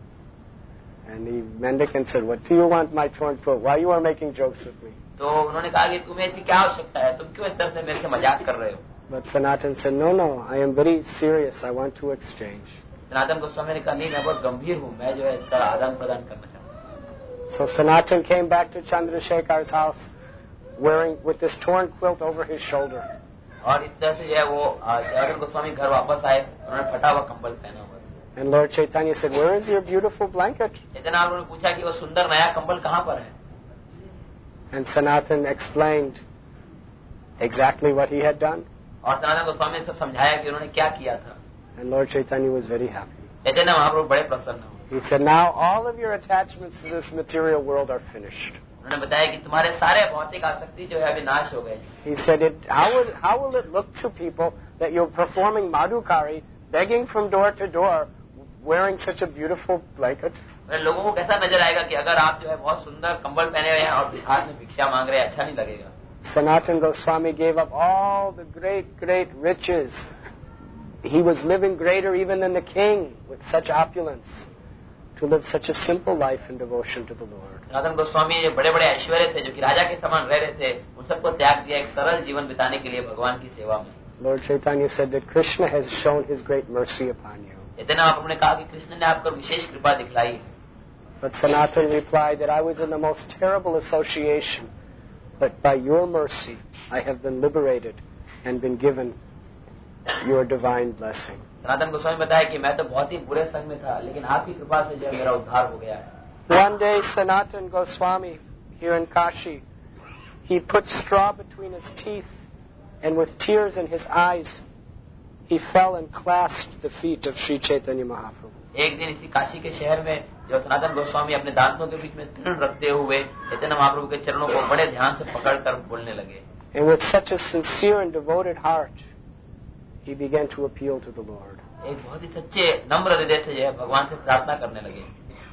And the mendicant said, "What do you want my torn quilt? Why you are making jokes with me?" तो उन्होंने कहा कि तुम्हें ऐसी क्या आवश्यकता है, तुम क्यों इस तरह से मेरे से मजाक कर रहे हो. But Sanatan said, "No, no, I am very serious. I want to exchange." Sanatan Goswami ने कहा नहीं मैं बहुत गंभीर हूँ, मैं जो है इसका आदान प्रदान करना चाहता हूँ. So Sanatan came back to Chandrasekhar's house wearing with this torn quilt over his shoulder. और इस तरह से जो है वो सनातन गोस्वामी घर वापस आए, उन्होंने फटा हुआ कंबल पहना हुआ. And Lord Chaitanya said, "Where is your beautiful blanket?" Chaitanya Mahaprabhu ने पूछा कि वो सुंदर नया कंबल कहाँ पर है. And Sanatan explained exactly what he had done. और सनातन गोस्वामी ने सब समझाया कि उन्होंने क्या किया था. And Lord Chaitanya was very happy. Chaitanya Mahaprabhu बड़े प्रसन्न हुए. He said, "Now all of your attachments to this material world are finished." उन्होंने बताया कि तुम्हारे सारे भौतिक आसक्ति जो है अभी नाश हो गए. He said, it, how, will, how will it look to people that you're performing madhukari, begging from door to door, wearing such a beautiful blanket? लोगों को कैसा नजर आएगा कि अगर आप जो है बहुत सुंदर कंबल पहने हुए हैं और भिखार में भिक्षा मांग रहे हैं, अच्छा नहीं लगेगा. Sanatan Goswami gave up all the great, great riches. He was living greater even than the king with such opulence, to live such a simple life in devotion to the Lord. Sanatan Goswami जो बड़े बड़े ऐश्वर्य थे, जो कि राजा के समान रह रहे थे, उन सबको त्याग दिया एक सरल जीवन बिताने के लिए भगवान की सेवा में. Lord Chaitanya said that Krishna has shown his great mercy upon you. Chaitanya Mahaprabhu ने कहा कि कृष्ण ने आप पर विशेष कृपा दिखलाई है. But Sanatan replied that I was in the most terrible association, but by your mercy I have been liberated and been given your divine blessing. Sanatan Goswami बताया कि मैं तो बहुत ही बुरे संग में था, लेकिन आपकी कृपा से जो मेरा उद्धार हो गया है. One day Sanatan Goswami here in Kashi, he put straw between his teeth and with tears in his eyes he fell and clasped the feet of Sri Chaitanya Mahaprabhu. एक दिन इसी काशी के शहर में जो सनातन गोस्वामी अपने दांतों के बीच में तृण रखते हुए चैतन्य महाप्रभु के चरणों को बड़े ध्यान से पकड़कर बोलने लगे. And with such a sincere and devoted heart, he began to appeal to the Lord. एक बहुत ही सच्चे नम्र हृदय से जो है भगवान से प्रार्थना करने लगे.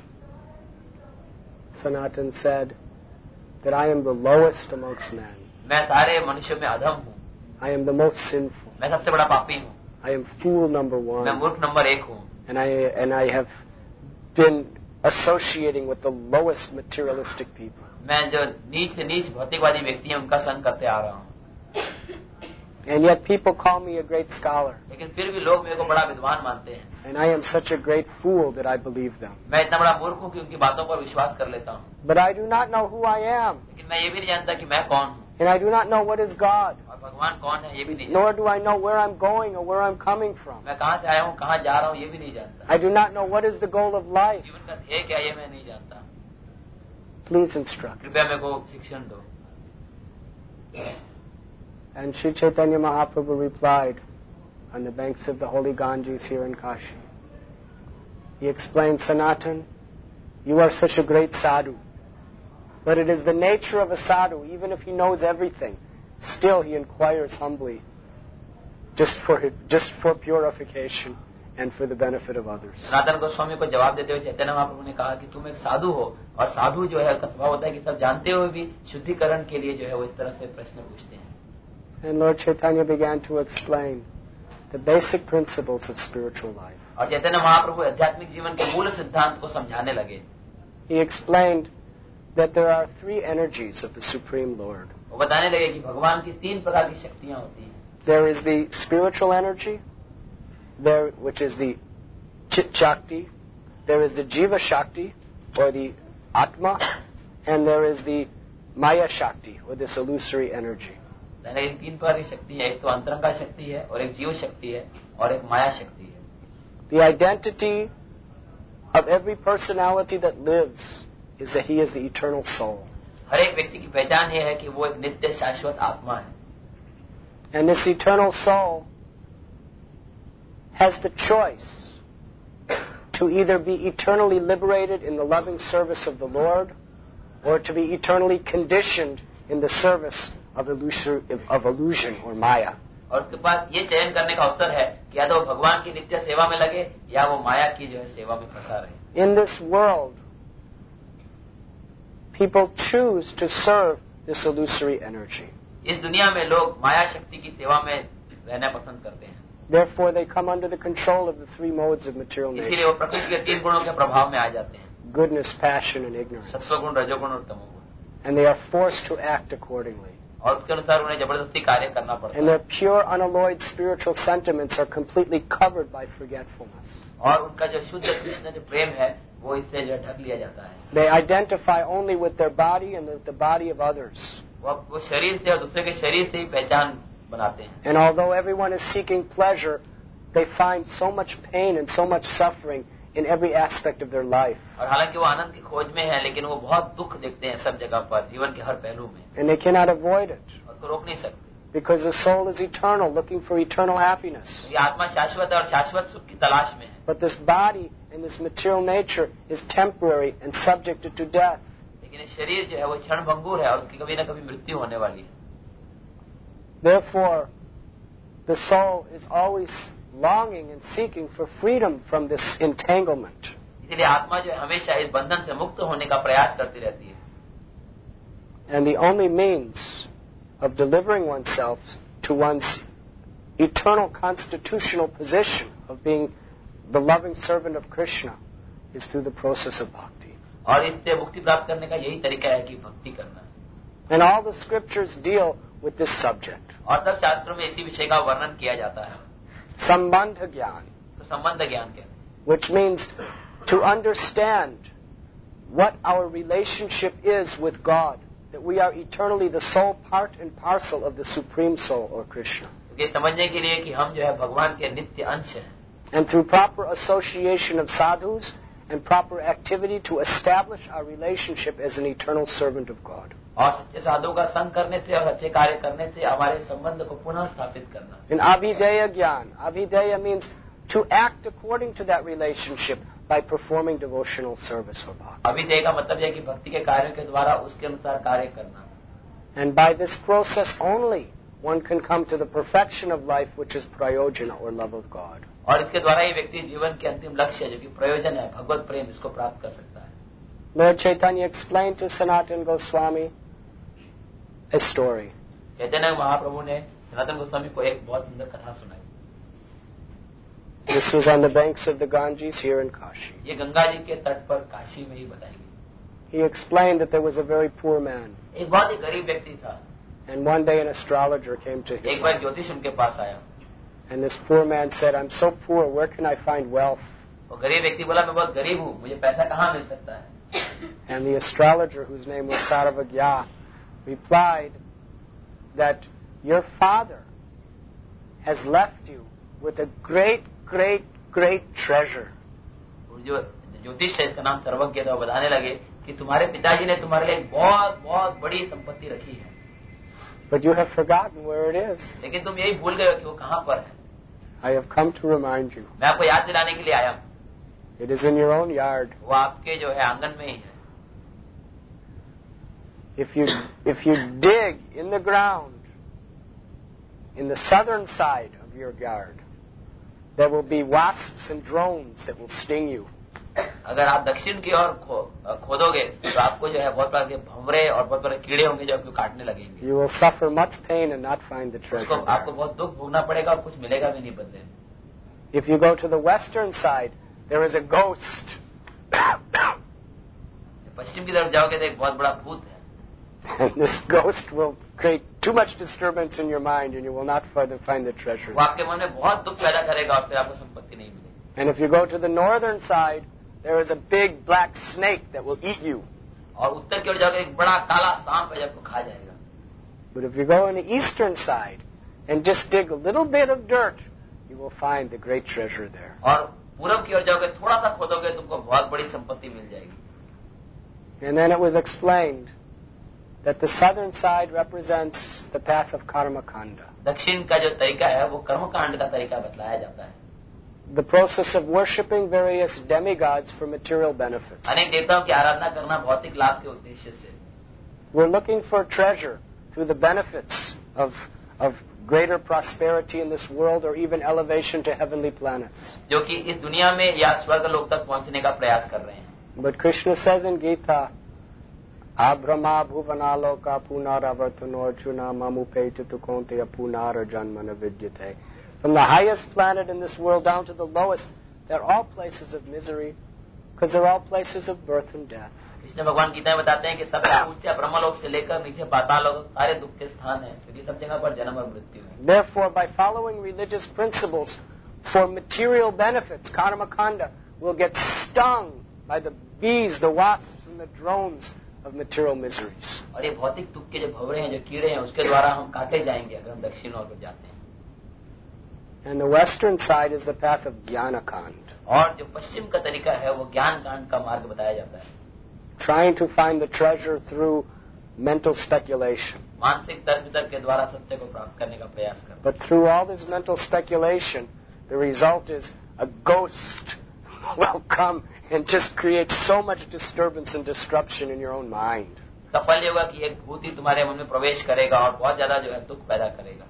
Sanatan said that I am the lowest amongst men. मैं सारे मनुष्यों में अधम हूँ. I am the most sinful. मैं सबसे बड़ा पापी हूँ. I am fool number one. मैं मूर्ख नंबर एक हूँ. And I and I have been associating with the lowest materialistic people. मैं जो नीच से नीच भौतिकवादी व्यक्ति हैं उनका संग करते आ रहा हूँ. And yet people call me a great scholar. लेकिन फिर भी लोग मेरे को बड़ा विद्वान मानते हैं. And I am such a great fool that I believe them. मैं इतना बड़ा मूर्ख हूँ कि उनकी बातों पर विश्वास कर लेता हूँ. But I do not know who I am. लेकिन मैं ये भी नहीं जानता कि मैं कौन हूँ. And I do not know what is God. और भगवान कौन है ये भी नहीं. Nor do I know where I'm going or where I'm coming from. मैं कहाँ से आया हूँ, कहाँ जा रहा हूँ ये भी नहीं जानता. I do not know what is the goal of life. जीवन का ध्येय क्या ये मैं नहीं जानता. Please instruct. कृपया मेरे को शिक्षण दो. And Sri Chaitanya Mahaprabhu replied on the banks of the holy Ganges here in Kashi. He explained, Sanatan, you are such a great sadhu. But it is the nature of a sadhu, even if he knows everything, still he inquires humbly just for, just for purification and for the benefit of others. Sanatan Goswami को जवाब देते हुए चैतन्य महाप्रभु ने कहा कि तुम एक साधु हो और साधु जो है उसका स्वभाव होता है कि सब जानते हुए भी शुद्धिकरण के लिए जो है वो इस तरह से प्रश्न पूछते हैं. And Lord Chaitanya began to explain the basic principles of spiritual life. और चैतन्य महाप्रभु आध्यात्मिक जीवन के मूल सिद्धांत को समझाने लगे. He explained that there are three energies of the Supreme Lord. वो बताने लगे कि भगवान की तीन प्रकार की शक्तियां होती हैं. There is the spiritual energy, there which is the Chit Shakti, there is the Jiva Shakti or the Atma, and there is the Maya Shakti or this illusory energy. तीन प्रकार की शक्ति है. एक तो अंतरंगा शक्ति है और एक जीव शक्ति है और एक माया शक्ति है. The identity of every personality that lives is that he is the eternal soul. हर एक व्यक्ति की पहचान ये है कि वो एक नित्य शाश्वत आत्मा है. And this eternal soul has the choice to either be eternally liberated in the loving service of the Lord or to be eternally conditioned in the service of illusion, of illusion or Maya. और उसके पास ये चयन करने का अवसर है कि या तो वो भगवान की नित्य सेवा में लगे या वो माया की जो है सेवा में फंसा रहे. In this world, people choose to serve this illusory energy. इस दुनिया में लोग माया शक्ति की सेवा में रहना पसंद करते हैं. Therefore, they come under the control of the three modes of material nature. इसीलिए वो प्रकृति के तीन गुणों के प्रभाव में आ जाते हैं. Goodness, passion, and ignorance. सत्वगुण, रजोगुण और तमोगुण. And they are forced to act accordingly. और उसके अनुसार उन्हें जबरदस्ती कार्य करना पड़ता है. And their pure, unalloyed spiritual sentiments are completely covered by forgetfulness. और उनका जो शुद्ध कृष्ण जो प्रेम है वो इससे जो ढक लिया जाता है. They identify only with their body and with the body of others. वो वो शरीर से और दूसरे के शरीर से ही पहचान बनाते हैं. And although everyone is seeking pleasure, they find so much pain and so much suffering in every aspect of their life. और हालांकि वो आनंद की खोज में है लेकिन वो बहुत दुख देखते हैं सब जगह पर जीवन के हर पहलू में. And they cannot avoid it. उसको रोक नहीं सकते. Because the soul is eternal, looking for eternal happiness. ये आत्मा शाश्वत है और शाश्वत सुख की तलाश में है. But this body and this material nature is temporary and subjected to death. लेकिन ये शरीर जो है वो क्षणभंगुर है और उसकी कभी न कभी मृत्यु होने वाली है. Therefore, the soul is always longing and seeking for freedom from this entanglement. इसलिए आत्मा जो है हमेशा इस बंधन से मुक्त होने का प्रयास करती रहती है. And the only means of delivering oneself to one's eternal constitutional position of being the loving servant of Krishna is through the process of bhakti. और इससे मुक्ति प्राप्त करने का यही तरीका है कि भक्ति करना. And all the scriptures deal with this subject. और सब शास्त्रों में इसी विषय का वर्णन किया जाता है. Sambandha Gyan. तो संबंध ज्ञान कहते हैं. Which means to understand what our relationship is with God. That we are eternally the soul part and parcel of the Supreme Soul or Krishna. ये समझने के लिए कि हम जो है भगवान के नित्य अंश हैं. And through proper association of sadhus and proper activity to establish our relationship as an eternal servant of God. और सच्चे साधुओं का संग करने से और अच्छे कार्य करने से हमारे संबंध को पुनः स्थापित करना. In Abhideya Gyan, Abhideya means to act according to that relationship by performing devotional service or bhakti. अभिधेय का मतलब है कि भक्ति के कार्यों के द्वारा उसके अनुसार कार्य करना. And by this process only one can come to the perfection of life, which is prayojana or love of God. और इसके द्वारा ही व्यक्ति जीवन के अंतिम लक्ष्य जो कि प्रयोजन है भगवत प्रेम इसको प्राप्त कर सकता है. Lord Chaitanya explained to Sanatana Goswami a story. Chaitanya Mahaprabhu ने सनातन गोस्वामी को एक बहुत सुंदर कथा सुनाई. This was on the banks of the Ganges here in Kashi. ये गंगा जी के तट पर काशी में ही बताई गई. He explained that there was a very poor man. एक बहुत ही गरीब व्यक्ति था. And one day an astrologer came to his एक बार home. ज्योतिष उनके पास आया. And this poor man said, I'm so poor, where can I find wealth? वो गरीब व्यक्ति बोला मैं बहुत गरीब हूँ मुझे पैसा कहाँ मिल सकता है. And the astrologer, whose name was Saravagya, replied that your father has left you with a great, great, great treasure. जो ज्योतिष है इसका नाम सर्वज्ञ था. वो बताने लगे कि तुम्हारे पिताजी ने तुम्हारे लिए बहुत बहुत बड़ी संपत्ति रखी है. But you have forgotten where it is. लेकिन तुम यही भूल गए हो कि वो कहाँ पर है. I have come to remind you. मैं आपको याद दिलाने के लिए आया हूँ. It is in your own yard. वो आपके जो है आंगन में ही है. If you if you dig in the ground in the southern side of your yard, there will be wasps and drones that will sting you. अगर आप दक्षिण की ओर खो, खोदोगे तो आपको जो है बहुत प्रकार के भंवरे और बहुत बड़े कीड़े होंगे जो आपको काटने लगेंगे. You will suffer much pain and not find the treasure. उसको आपको बहुत दुख भोगना पड़ेगा और कुछ मिलेगा भी नहीं बदले. If you go to the western side, there is a ghost. पश्चिम की तरफ जाओगे तो एक बहुत बड़ा भूत है. And this ghost will create too much disturbance in your mind, and you will not further find the treasure. वो आपके मन में बहुत दुख पैदा करेगा और फिर आपको संपत्ति नहीं मिलेगी. And if you go to the northern side, there is a big black snake that will eat you. और उत्तर की ओर जाओगे एक बड़ा काला सांप है जो आपको खा जाएगा. But if you go on the eastern side and just dig a little bit of dirt, you will find the great treasure there. और पूरब की ओर जाओगे थोड़ा सा खोदोगे तुमको बहुत बड़ी संपत्ति मिल जाएगी. And then it was explained that the southern side represents the path of karma kanda. दक्षिण का जो तरीका है वो कर्मकांड का तरीका बतलाया जाता है. The process of worshipping various demigods for material benefits. अनेक देवताओं की आराधना करना भौतिक लाभ के उद्देश्य से. We're looking for treasure through the benefits of of greater prosperity in this world or even elevation to heavenly planets. जो कि इस दुनिया में या स्वर्ग लोक तक पहुंचने का प्रयास कर रहे हैं. But Krishna says in Gita, Abrahma bhuvanaloka punaravartanorjuna mamupetatu konteya punara janmana vidyate. From the highest planet in this world down to the lowest, they're all places of misery because they're all places of birth and death. Krishna भगवान गीता में बताते हैं कि सबसे ऊंचे ब्रह्मलोक से लेकर नीचे पाताल लोक सारे दुख के स्थान हैं, क्योंकि सब जगह पर जन्म और मृत्यु है. Therefore, by following religious principles for material benefits, karma kanda will get stung by the bees, the wasps, and the drones of material miseries. और ये भौतिक दुख के जो भंवरे हैं, जो कीड़े हैं, उसके द्वारा हम काटे जाएंगे अगर हम दक्षिण ओर जाते हैं. And the western side is the path of jnana kand. और जो पश्चिम का तरीका है वो ज्ञान कांड का मार्ग बताया जाता है. Trying to find the treasure through mental speculation. मानसिक तर्क वितर्क के द्वारा सत्य को प्राप्त करने का प्रयास करना. But through all this mental speculation, the result is a ghost will come and just create so much disturbance and disruption in your own mind. सफल होगा कि एक भूत ही तुम्हारे मन में प्रवेश करेगा और बहुत ज्यादा जो है दुख पैदा करेगा.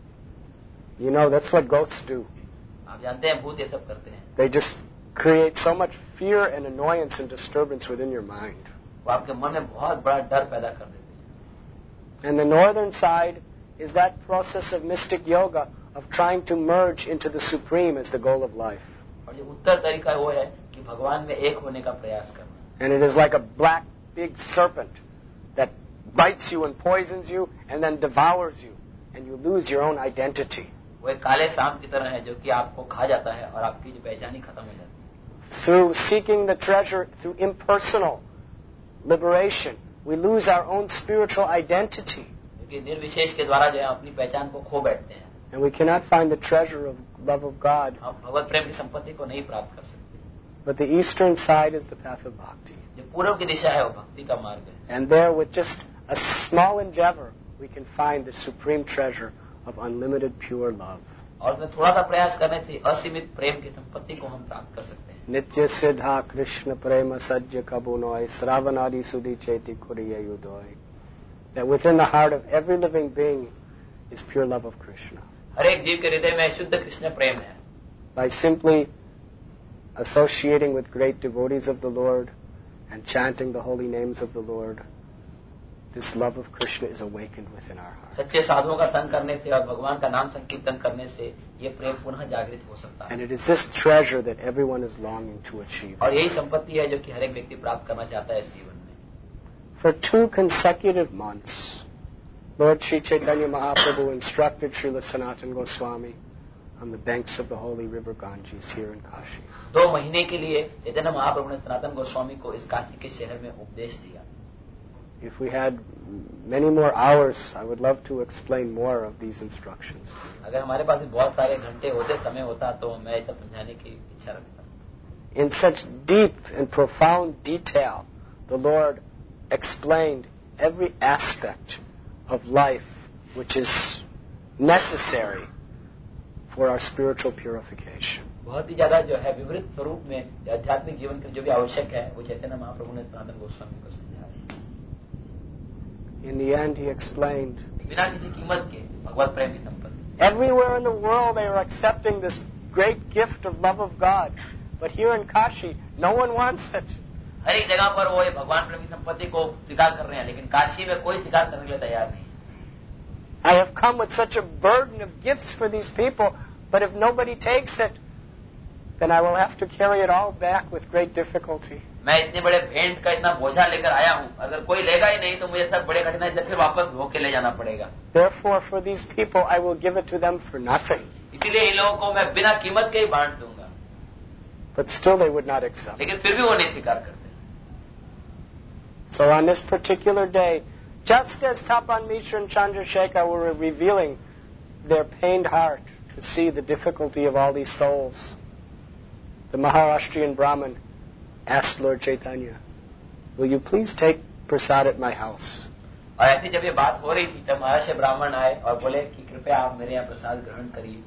You know, that's what ghosts do. आप जानते हैं भूत ये सब करते हैं. They just create so much fear and annoyance and disturbance within your mind. वो आपके मन में बहुत बड़ा डर पैदा कर देते हैं. And the northern side is that process of mystic yoga of trying to merge into the supreme as the goal of life. और जो उत्तर तरीका वो है कि भगवान में एक होने का प्रयास करना. And it is like a black big serpent that bites you and poisons you and then devours you and you lose your own identity. वो एक काले सांप की तरह है जो कि आपको खा जाता है और आपकी जो पहचान ही खत्म हो जाती है. Through seeking the treasure through impersonal liberation, we lose our own spiritual identity. क्योंकि निर्विशेष के द्वारा जो है अपनी पहचान को खो बैठते हैं. And we cannot find the treasure of love of God. हम भगवत प्रेम की संपत्ति को नहीं प्राप्त कर सकते. But the eastern side is the path of bhakti. जो पूर्व की दिशा है वो भक्ति का मार्ग है. And there, with just a small endeavor, we can find the supreme treasure of unlimited pure love. और उसमें थोड़ा सा प्रयास करने से असीमित प्रेम की संपत्ति को हम प्राप्त कर सकते हैं. Nitya siddha Krishna prema sajja kabunoi sravanadi sudhi cheti kuriya yudoi. That within the heart of every living being is pure love of Krishna. हर एक जीव के हृदय में शुद्ध कृष्ण प्रेम है. By simply associating with great devotees of the Lord and chanting the holy names of the Lord, this love of Krishna is awakened within our heart. सच्चे साधुओं का संग करने से और भगवान का नाम संकीर्तन करने से ये प्रेम पुनः जागृत हो सकता है. And it is this treasure that everyone is longing to achieve. और यही संपत्ति है जो कि हर एक व्यक्ति प्राप्त करना चाहता है इस जीवन में. For two consecutive months, Lord Sri Chaitanya Mahaprabhu instructed Srila Sanatana Goswami on the banks of the holy river Ganges here in Kashi. दो महीने के लिए चैतन्य महाप्रभु ने सनातन गोस्वामी को इस काशी के शहर में उपदेश दिया. If we had many more hours, I would love to explain more of these instructions. अगर हमारे पास बहुत सारे घंटे होते, समय होता, तो मैं ये सब समझाने की इच्छा रखता. In such deep and profound detail, the Lord explained every aspect of life which is necessary for our spiritual purification. बहुत ही ज्यादा जो है विवृत स्वरूप में आध्यात्मिक जीवन के जो भी आवश्यक है वो चैतन्य महाप्रभु ने सनातन गोस्वामी को समझाया. In the end, he explained, बिना किसी कीमत के भगवत प्रेम की संपत्ति. Everywhere in the world they are accepting this great gift of love of God, but here in Kashi, no one wants it. हर एक जगह पर वो ये भगवान प्रेम की संपत्ति को स्वीकार कर रहे हैं, लेकिन काशी में कोई स्वीकार करने के लिए तैयार नहीं. I have come with such a burden of gifts for these people, but if nobody takes it, then I will have to carry it all back with great difficulty. मैं इतने बड़े भेंट का इतना बोझा लेकर आया हूँ, अगर कोई लेगा ही नहीं तो मुझे सब बड़े कठिनाई से फिर वापस ढो के ले जाना पड़ेगा. Therefore, for these people, I will give it to them for nothing. इसीलिए इन लोगों को मैं बिना कीमत के ही बांट दूंगा. But still they would not accept. लेकिन फिर भी वो नहीं स्वीकार करते. So on this particular day, just as Tapan Mishra and Chandrasekhar were revealing their pained heart to see the difficulty of all these souls, the Maharashtrian Brahmin asked Lord Chaitanya, will you please take prasad at my house? और ऐसी जब ये बात हो रही थी तब महर्षि ब्राह्मण आए और बोले कि कृपया आप मेरे यहाँ प्रसाद ग्रहण करिए.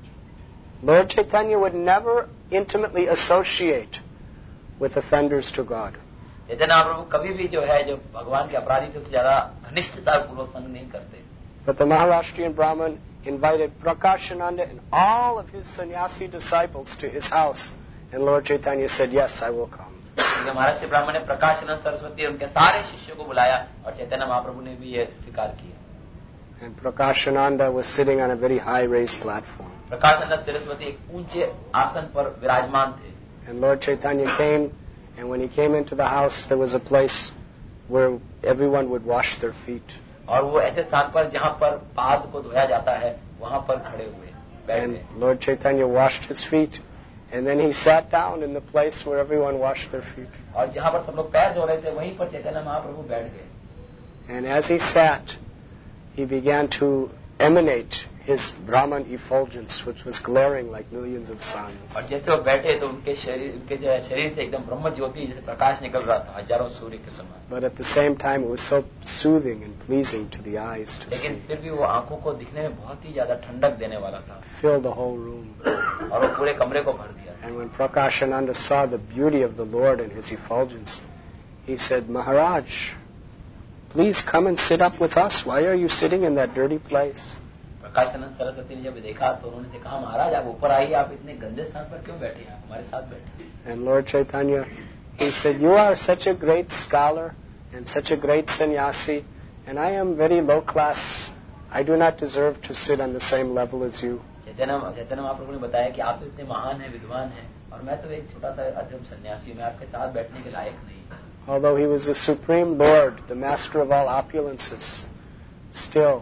Lord Chaitanya would never intimately associate with offenders to God. Chaitanya Mahaprabhu कभी भी जो है जो भगवान के अपराधी से ज्यादा घनिष्ठता पूर्वक संग नहीं करते. But the Maharashtrian Brahmin invited Prakashananda and all of his sannyasi disciples to his house, and Lord Chaitanya said, "Yes, I will come." Maharashtra ब्राह्मण ने प्रकाशानंद सरस्वती उनके सारे शिष्यों को बुलाया और चैतन्य महाप्रभु ने भी ये स्वीकार किया. And Prakashananda was sitting on a very high raised platform. Prakashanand Saraswati एक ऊंचे आसन पर विराजमान थे. And Lord Chaitanya came, and when he came into the house, there was a place where everyone would wash their feet. और वो ऐसे स्थान पर जहाँ पर पाद को धोया जाता है वहाँ पर खड़े हुए बैठ गए. And Lord Chaitanya washed his feet, and then he sat down in the place where everyone washed their feet. और जहाँ पर सब लोग पैर धो रहे थे वहीं पर चैतन्य महाप्रभु बैठ गए. And as he sat, he began to emanate his Brahman effulgence, which was glaring like millions of suns. और जैसे वो बैठे तो उनके शरीर उनके जो है शरीर से एकदम ब्रह्म ज्योति जैसे प्रकाश निकल रहा था हजारों सूर्य के समान. But at the same time, it was so soothing and pleasing to the eyes to see. लेकिन फिर भी वो आंखों को दिखने में बहुत ही ज्यादा ठंडक देने वाला था. Filled the whole room. और वो पूरे कमरे को भर दिया. And when Prakashananda saw the beauty of the Lord and his effulgence, he said, "Maharaj, please come and sit up with us. Why are you sitting in that dirty place?" Prakashanand Saraswati ने जब देखा तो उन्होंने कहा, महाराज आप ऊपर आइए, आप इतने गंदे स्थान पर क्यों बैठे हैं, हमारे साथ बैठे. And Lord Chaitanya, he said, "You are such a great scholar and such a great sannyasi, and I am very low class. I do not deserve to sit on the same level as you." चैतन्य चैतन्य महाप्रभु ने बताया कि आप तो इतने महान हैं, विद्वान हैं, और मैं तो एक छोटा सा अधम सन्यासी, मैं आपके साथ बैठने के लायक नहीं. Although he was the supreme Lord, the master of all opulences, still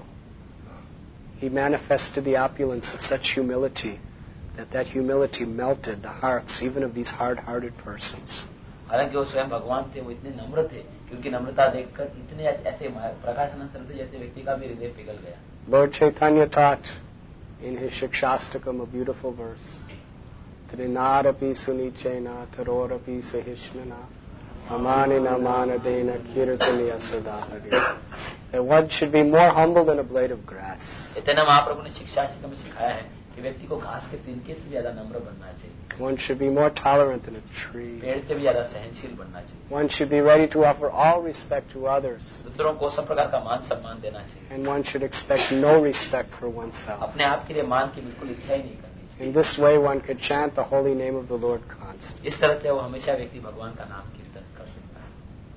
he manifested the opulence of such humility that that humility melted the hearts even of these hard-hearted persons. हालांकि वो स्वयं भगवान थे, वो इतने नम्र थे कि उनकी नम्रता देखकर इतने ऐसे प्रकाशानंद सरस्वती जैसे व्यक्ति का भी हृदय पिघल गया. Lord Chaitanya taught in his Shikshastakam a beautiful verse. Trinarapi sunichena tarorapi sahishnana amanina manadena kirtaniya sadahari. That one should be more humble than a blade of grass. Chaitanya Mahaprabhu ने शिक्षा में सिखाया है कि व्यक्ति को घास के तिनके से ज्यादा नम्र बनना चाहिए. One should be more tolerant than a tree. पेड़ से भी ज्यादा सहनशील बनना चाहिए. One should be ready to offer all respect to others. दूसरों को सब प्रकार का मान सम्मान देना चाहिए. And one should expect no respect for oneself. अपने आप के लिए मान की बिल्कुल इच्छा ही नहीं करनी चाहिए. In this way, one could chant the holy name of the Lord constantly. इस तरह से वो हमेशा व्यक्ति भगवान का नाम कीर्तन कर सकता है.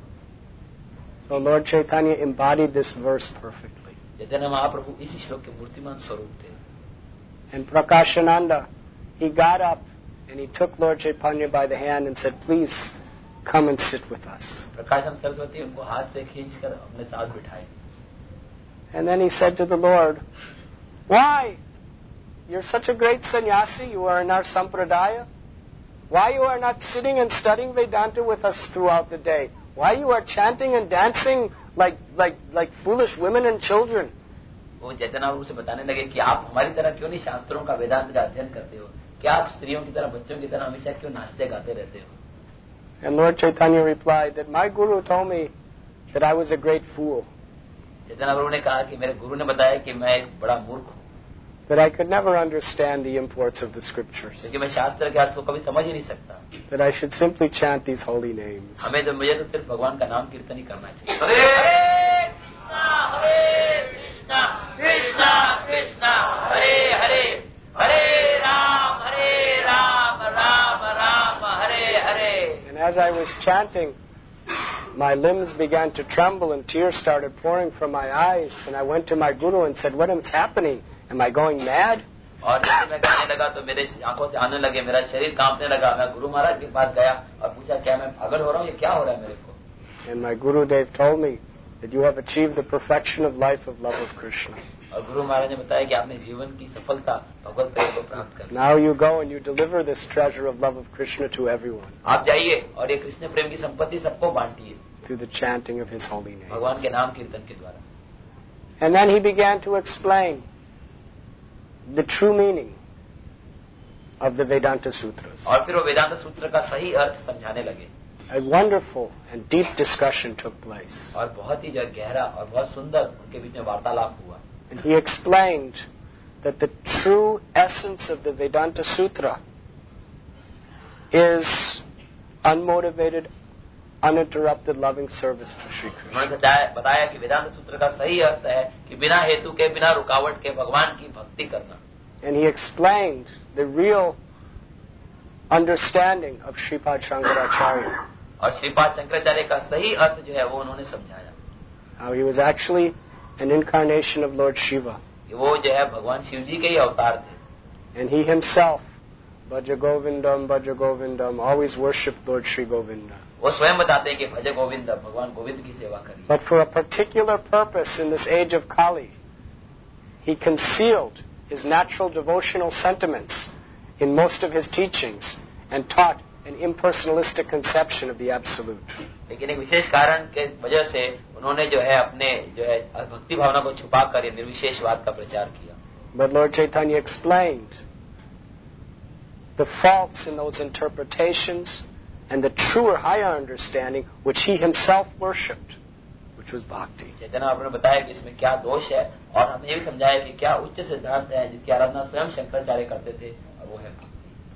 So Lord Chaitanya embodied this verse perfectly. Chaitanya Mahaprabhu इसी श्लोक के मूर्तिमान स्वरूप थे. And Prakashananda, he got up and he took Lord Chaitanya by the hand and said, "Please come and sit with us." Prakashanand Saraswati उनको हाथ से खींचकर अपने साथ बिठाए. And then he said to the Lord, "Why? You're such a great sannyasi. You are in our sampradaya. Why you are not sitting and studying Vedanta with us throughout the day? Why you are chanting and dancing like like like foolish women and children?" वो चैतन्य महाप्रभु से बताने लगे कि आप हमारी तरह क्यों नहीं शास्त्रों का वेदांत का अध्ययन करते हो, क्या आप स्त्रियों की तरह बच्चों की तरह हमेशा क्यों नाचते गाते रहते हो. And Lord Chaitanya replied that my guru told me that I was a great fool. Chaitanya Mahaprabhu ने कहा कि मेरे गुरु ने बताया कि मैं एक बड़ा मूर्ख हूँ. That I could never understand the imports of the scriptures. क्योंकि मैं शास्त्र के अर्थ को कभी समझ ही नहीं सकता. That I should simply chant these holy names. हमें तो मुझे तो सिर्फ भगवान का नाम कीर्तन ही करना चाहिए. हरे कृष्णा हरे कृष्णा कृष्णा कृष्णा हरे हरे हरे राम हरे Ram Ram Ram Hare Hare. And as I was chanting, my limbs began to tremble and tears started pouring from my eyes. And I went to my guru and said, "What is happening? Am I going mad?" और जैसे मैं गाने लगा तो मेरे आंखों से आने लगे, मेरा शरीर कांपने लगा. मैं गुरु महाराज के पास गया और पूछा, क्या मैं पागल हो रहा हूँ, ये क्या हो रहा है मेरे को. And my Guru Dev told me that you have achieved the perfection of life of love of Krishna. और गुरु महाराज ने बताया कि आपने जीवन की सफलता भगवत प्रेम को प्राप्त कर. Now you go and you deliver this treasure of love of Krishna to everyone. आप जाइए और ये कृष्ण प्रेम की संपत्ति सबको बांटिए. Through the chanting of his holy name. भगवान के नाम कीर्तन के द्वारा. And then he began to explain the true meaning of the Vedanta Sutras. और फिर वो वेदांत सूत्र का सही अर्थ समझाने लगे. a wonderful and deep discussion took place. और बहुत ही जो गहरा और बहुत सुंदर उनके बीच में वार्तालाप हुआ. And he explained that the true essence of the Vedanta Sutra is unmotivated, uninterrupted loving service to Shri Krishna. उन्होंने बताया कि वेदांत सूत्र का सही अर्थ है कि बिना हेतु के, बिना रुकावट के भगवान की भक्ति करना. And he explained the real understanding of Sripad Shankaracharya. और श्रीपाद शंकराचार्य का सही अर्थ जो है वो उन्होंने समझाया. How he was actually an incarnation of Lord Shiva. कि वो जो है भगवान शिव जी के ही अवतार थे. And he himself, Bhaja Govindam, Bhaja Govindam, always worshipped Lord Shri Govinda. वो स्वयं बताते हैं कि भज गोविंद, भगवान गोविंद की सेवा करिए. But for a particular purpose in this age of Kali, he concealed his natural devotional sentiments in most of his teachings and taught an impersonalistic conception of the Absolute. लेकिन एक विशेष कारण के वजह से उन्होंने जो है अपने जो है भक्ति भावना को छुपाकर निर्विशेषवाद का प्रचार किया. But Lord Chaitanya explained the faults in those interpretations and the truer, higher understanding which he himself worshipped, which was bhakti. Chaitanya Mahaprabhu ने बताया कि इसमें क्या दोष है और हमें ये भी समझाया कि क्या उच्च सिद्धांत है जिसकी आराधना स्वयं शंकराचार्य करते थे, और वो है भक्ति.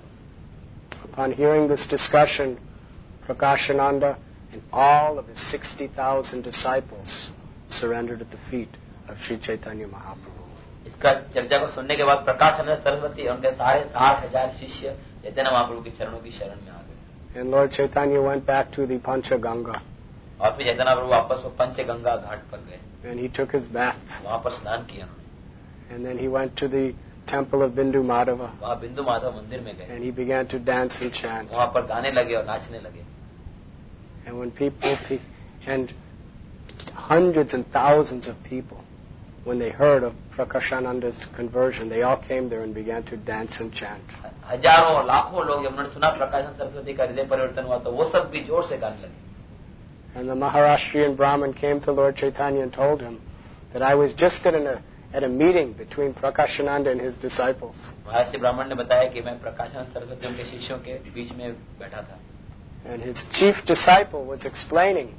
Upon hearing this discussion, Prakashananda and all of his sixty thousand disciples surrendered at the feet of Sri Chaitanya Mahaprabhu. इसका चर्चा को सुनने के बाद प्रकाशानंद सरस्वती और उनके सारे साठ हजार शिष्य चैतन्य महाप्रभु के चरणों की शरण में आ गए. And Lord Chaitanya went back to the Pancha Ganga. और फिर चैतन्य महाप्रभु वापस वो पंचगंगा घाट पर गए. And he took his bath. वहां पर स्नान किया. And then he went to the temple of Bindu Madhava. वहां बिंदु माधव मंदिर में गए. And he began to dance and chant. वहां पर गाने लगे और नाचने लगे. And when people, and hundreds and thousands of people, when they heard of Prakashananda's conversion, they all came there and began to dance and chant. हजारों और लाखों लोग जब उन्होंने सुना प्रकाशन सरस्वती का हृदय परिवर्तन हुआ तो वो सब भी जोर से गाने लगे. And the Maharashtrian Brahmin came to Lord Chaitanya and told him that I was just at a at a meeting between Prakashananda and his disciples. महाराष्ट्रीय ब्राह्मण ने बताया कि मैं प्रकाशानंद सरस्वती उनके शिष्यों के बीच में बैठा था. And his chief disciple was explaining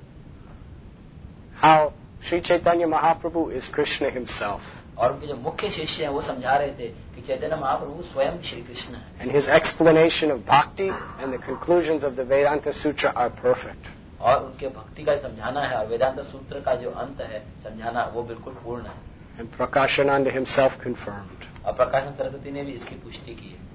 how Sri Chaitanya Mahaprabhu is Krishna himself. और उनके जो मुख्य शिष्य हैं वो समझा रहे थे कि चैतन्य महाप्रभु स्वयं श्री कृष्ण है. And his explanation of bhakti and the conclusions of the Vedanta Sutra are perfect. और उनके भक्ति का समझाना है और वेदांत सूत्र का जो अंत है समझाना वो बिल्कुल पूर्ण है. And Prakashananda himself confirmed. और प्रकाशन सरस्वती ने भी इसकी पुष्टि की है.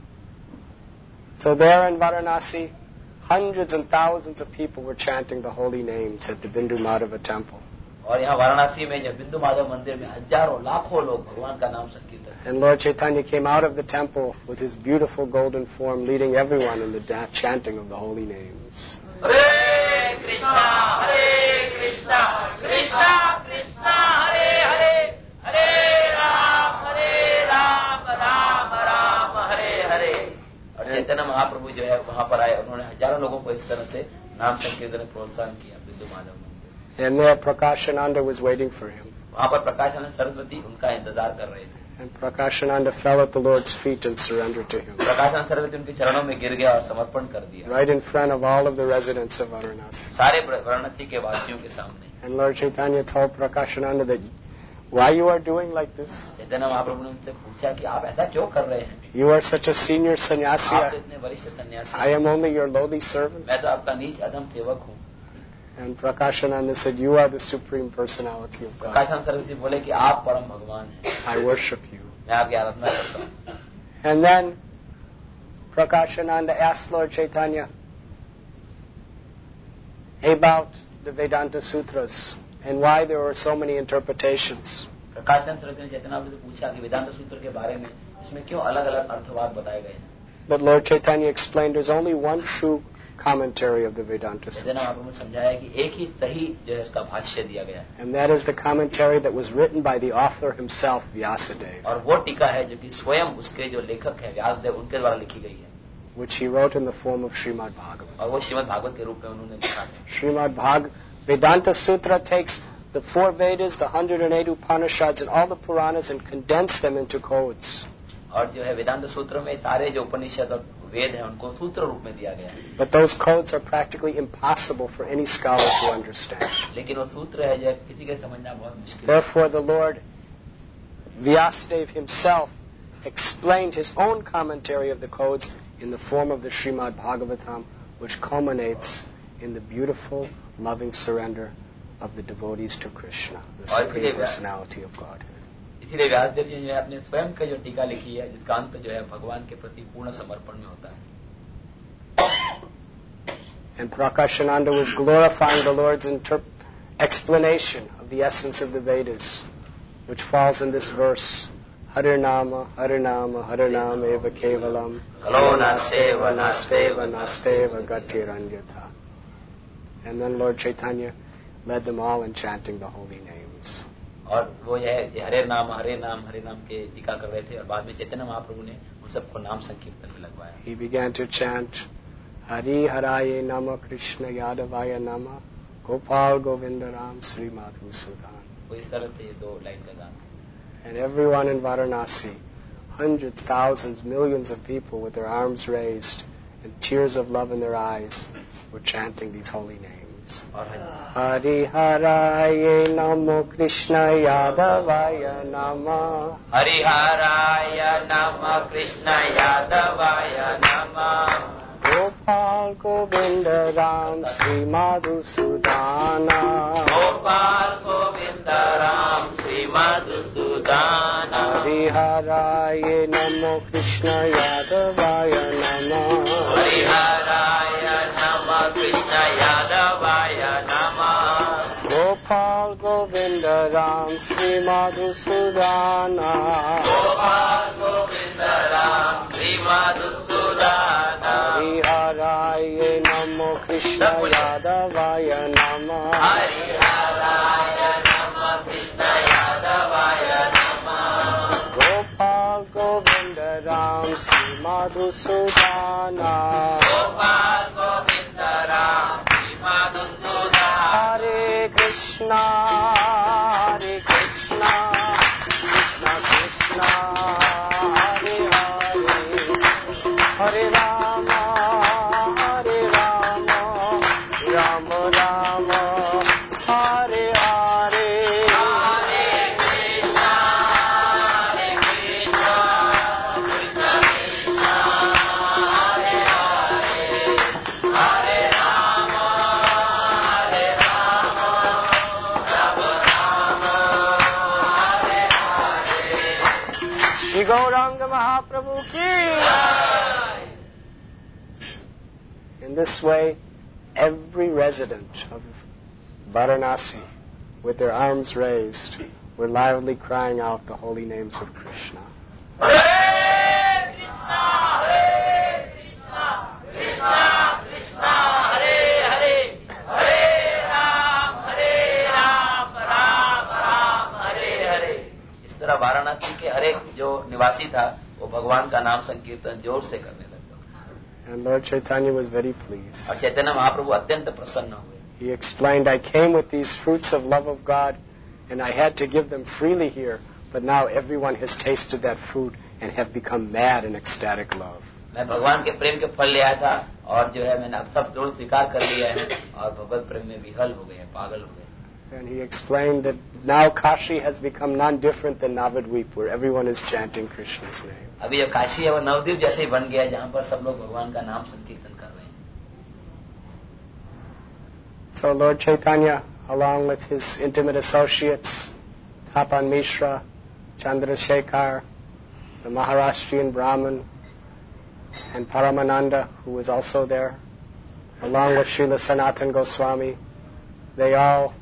So there in Varanasi, hundreds and thousands of people were chanting the holy names at the Bindu Madhava temple. और यहाँ वाराणसी में जब बिंदु माधव मंदिर में हजारों लाखों लोग भगवान का नाम संकीर्तन. And Lord Chaitanya came out of the temple with his beautiful golden form, leading everyone in the da- chanting of the holy names. Hare Krishna, Hare Krishna, Krishna Krishna, Hare Hare, Hare Ram, Hare Ram, Ram Ram, Hare Hare. और चैतन्य महाप्रभु जो है वहां पर आए, उन्होंने हजारों लोगों को इस तरह से नाम संकीर्तन में प्रोत्साहन किया बिंदु Madhav. And there Prakashananda was waiting for him. वहां पर प्रकाशानंद सरस्वती उनका इंतजार कर रहे थे. And Prakashananda fell at the Lord's feet and surrendered to him. Prakashanand Saraswati उनके चरणों में गिर गया और समर्पण कर दिया. Right in front of all of the residents of Varanasi. सारे वाराणसी के वासियों के सामने. And Lord Chaitanya told Prakashananda that why you are doing like this? Chaitanya Mahaprabhu ने उनसे पूछा कि आप ऐसा क्यों कर रहे हैं? You are such a senior sannyasi. आप तो इतने वरिष्ठ सन्यासी. I am only your lowly servant. मैं तो आपका नीच अधम सेवक हूँ. And Prakashananda said, you are the supreme personality of God. Prakashanand Saraswati बोले कि आप परम भगवान हैं. I worship you. मैं आपकी आराधना करता हूँ. And then Prakashananda asked Lord Chaitanya about the Vedanta Sutras and why there were so many interpretations. Prakashanand Saraswati ने चैतन्य महाप्रभु से पूछा कि वेदांत सूत्र के बारे में इसमें क्यों अलग-अलग अर्थवाद बताए गए हैं. But Lord Chaitanya explained there's only one true commentary of the Vedanta Sutra. Chaitanya Mahaprabhu ने समझाया कि एक ही सही जो है उसका भाष्य दिया गया है. And that is the commentary that was written by the author himself, Vyasadeva. और वो टीका है जो कि स्वयं उसके जो लेखक हैं व्यासदेव उनके द्वारा लिखी गई है. Which he wrote in the form of Srimad Bhagavatam. और वो श्रीमद् भागवत के रूप में उन्होंने लिखा है. Srimad Bhag Vedanta Sutra takes the four Vedas, the one hundred eight Upanishads, and all the Puranas and condense them into codes. और जो है वेदांत सूत्र में सारे जो उपनिषद और वेद हैं उनको सूत्र रूप में दिया गया है. But those codes are practically impossible for any scholar to understand. लेकिन वो सूत्र है जो किसी के समझना बहुत मुश्किल है. Therefore, the Lord Vyasadeva himself explained his own commentary of the codes in the form of the Srimad Bhagavatam, which culminates in the beautiful, loving surrender of the devotees to Krishna, the Supreme Personality of Godhead. इसीलिए व्यासदेव जी ने अपने स्वयं का जो टीका लिखी है, जिसका अंत जो है भगवान के प्रति पूर्ण समर्पण में होता है. And Prakashananda was glorifying the Lord's interp- explanation of the essence of the Vedas, which falls in this verse, Harinama, Harinama, Harinama eva kevalam, kalo nasteva, nasteva, nasteva gatiranyatha. And then Lord Chaitanya led them all in chanting the holy names. और वो यह हरे नाम हरे नाम हरे नाम के टीका कर रहे थे और बाद में चैतन्य महाप्रभु ने उन सबको नाम संकीर्तन में लगवाया. He began to chant Hari Haraye Nama Krishna Yadavaya Nama Gopal Govinda Ram Sri Madhusudan. वो इस तरह से ये दो लाइन का गान. And everyone in Varanasi, hundreds, thousands, millions of people with their arms raised and tears of love in their eyes were chanting these holy names. Hari Haraye Namo Krishna Yadavaya Nama Hari Haraya Nama Krishna Yadavaya Nama Gopal Govinda Ram Sri Madhusudana Gopal Govinda Ram Sri Madhusudana Hari Haraye Namo Krishna Yadavaya Nama Hari Haraya Nama Krishna Yadavaya Nama Gopal Govinda Ram Sri Madhusudana Gopal Govinda Ram Sri Madhusudana Hari Haraye Namo Krishna Yadavaya Nama Hari Haraya Nama Krishna Yadavaya Nama Gopal Govinda Ram Sri Madhusudana Gopal Govinda Ram Sri Madhusudana Hare Krishna Hare Krishna Krishna Krishna Hare Hare Hare Rama Hare Rama Rama Rama Hare Hare Hare Krishna Hare Krishna Krishna Krishna Hare Hare Hare Rama Hare Rama Rama Rama Hare Hare. Shri Gauranga Mahaprabhu ki. In this way, every resident of Varanasi, with their arms raised, were loudly crying out the holy names of Krishna. Hare Krishna, Hare Krishna, Krishna Krishna, Hare Hare, Hare Ram, Hare Ram, Ram Ram, Hare Hare. इस तरह वाराणसी के हर एक जो निवासी था वो भगवान का नाम संकीर्तन जोर से करने लगा. And Lord Chaitanya was very pleased. और चैतन्य महाप्रभु अत्यंत प्रसन्न हुए. He explained, I came with these fruits of love of God and I had to give them freely here, but now everyone has tasted that fruit and have become mad in ecstatic love. मैं भगवान के प्रेम के फल ले आया था और जो है मैंने अब सब जोड़ स्वीकार कर लिया है और भगवत प्रेम में विहल हो गए हैं, पागल हो गए. And he explained that now Kashi has become non-different than Navadvip, where everyone is chanting Krishna's name. अभी जो काशी है वो नवद्वीप जैसे ही बन गया है जहाँ पर सब लोग भगवान का नाम संकीर्तन कर रहे हैं. So Lord Chaitanya, along with his intimate associates, Tapan Mishra, Chandrasekhar, the Maharashtrian Brahmin, and Paramananda, who was also there, along with Srila Sanatan Goswami, they all,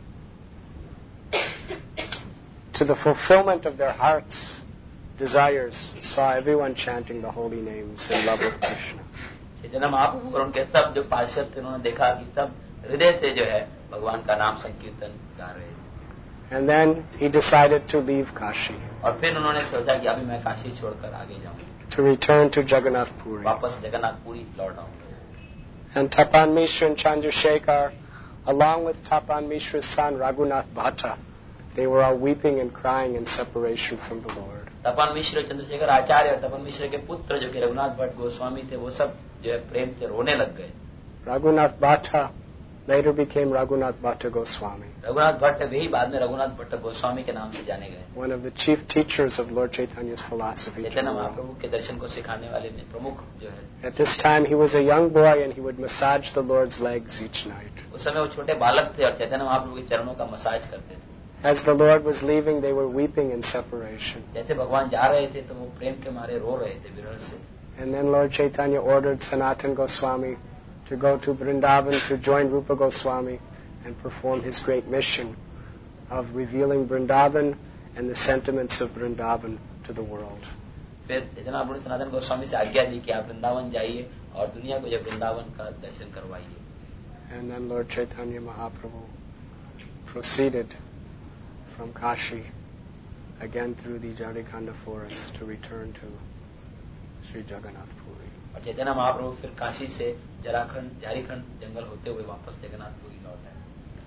to the fulfillment of their hearts' desires, saw everyone chanting the holy names in love of Krishna. Chaitanya Mahaprabhu और उनके सब जो पार्षद थे उन्होंने देखा कि सब हृदय से जो है भगवान का नाम संकीर्तन गा रहे हैं. And then he decided to leave Kashi, और फिर उन्होंने सोचा कि अभी मैं काशी छोड़कर आगे जाऊं, to return to Jagannath Puri. वापस जगन्नाथपुरी लौट आऊं. And Tapan Mishra and Chandrasekhar, along with Tapan Mishra's son Raghunath Bhatta, they were all weeping and crying in separation from the Lord. तपन मिश्र, चंद्रशेखर आचार्य और तपन मिश्र के पुत्र जो कि रघुनाथ भट्ट गोस्वामी थे, वो सब जो है प्रेम से रोने लग गए. Raghunath Bhatta later became Raghunath Bhatta Goswami. Raghunath Bhatt भी बाद में रघुनाथ भट्ट गोस्वामी के नाम से जाने गए. One of the chief teachers of Lord Chaitanya's philosophy. Chaitanya Mahaprabhu के दर्शन को सिखाने वाले में प्रमुख जो है. At this time he was a young boy and he would massage the Lord's legs each night. उस समय वो छोटे बालक थे और चैतन्य महाप्रभु के चरणों का मसाज करते थे. As the Lord was leaving, they were weeping in separation. जैसे भगवान जा रहे थे तो वो प्रेम के मारे रो रहे थे विरह से. And then Lord Chaitanya ordered Sanatana Goswami to go to Vrindavan to join Rupa Goswami and perform his great mission of revealing Vrindavan and the sentiments of Vrindavan to the world. फिर चैतन्य महाप्रभु ने सनातन गोस्वामी से आज्ञा दी कि आप वृंदावन जाइए और दुनिया को जब वृंदावन का दर्शन करवाइए. And then Lord Chaitanya Mahaprabhu proceeded from Kashi again through the Jarikhanda forest to return to Sri Jagannath Puri. और चैतन्य महाप्रभु फिर काशी से जराखंड झारीखंड जंगल होते हुए वापस जगन्नाथपुरी लौट आए.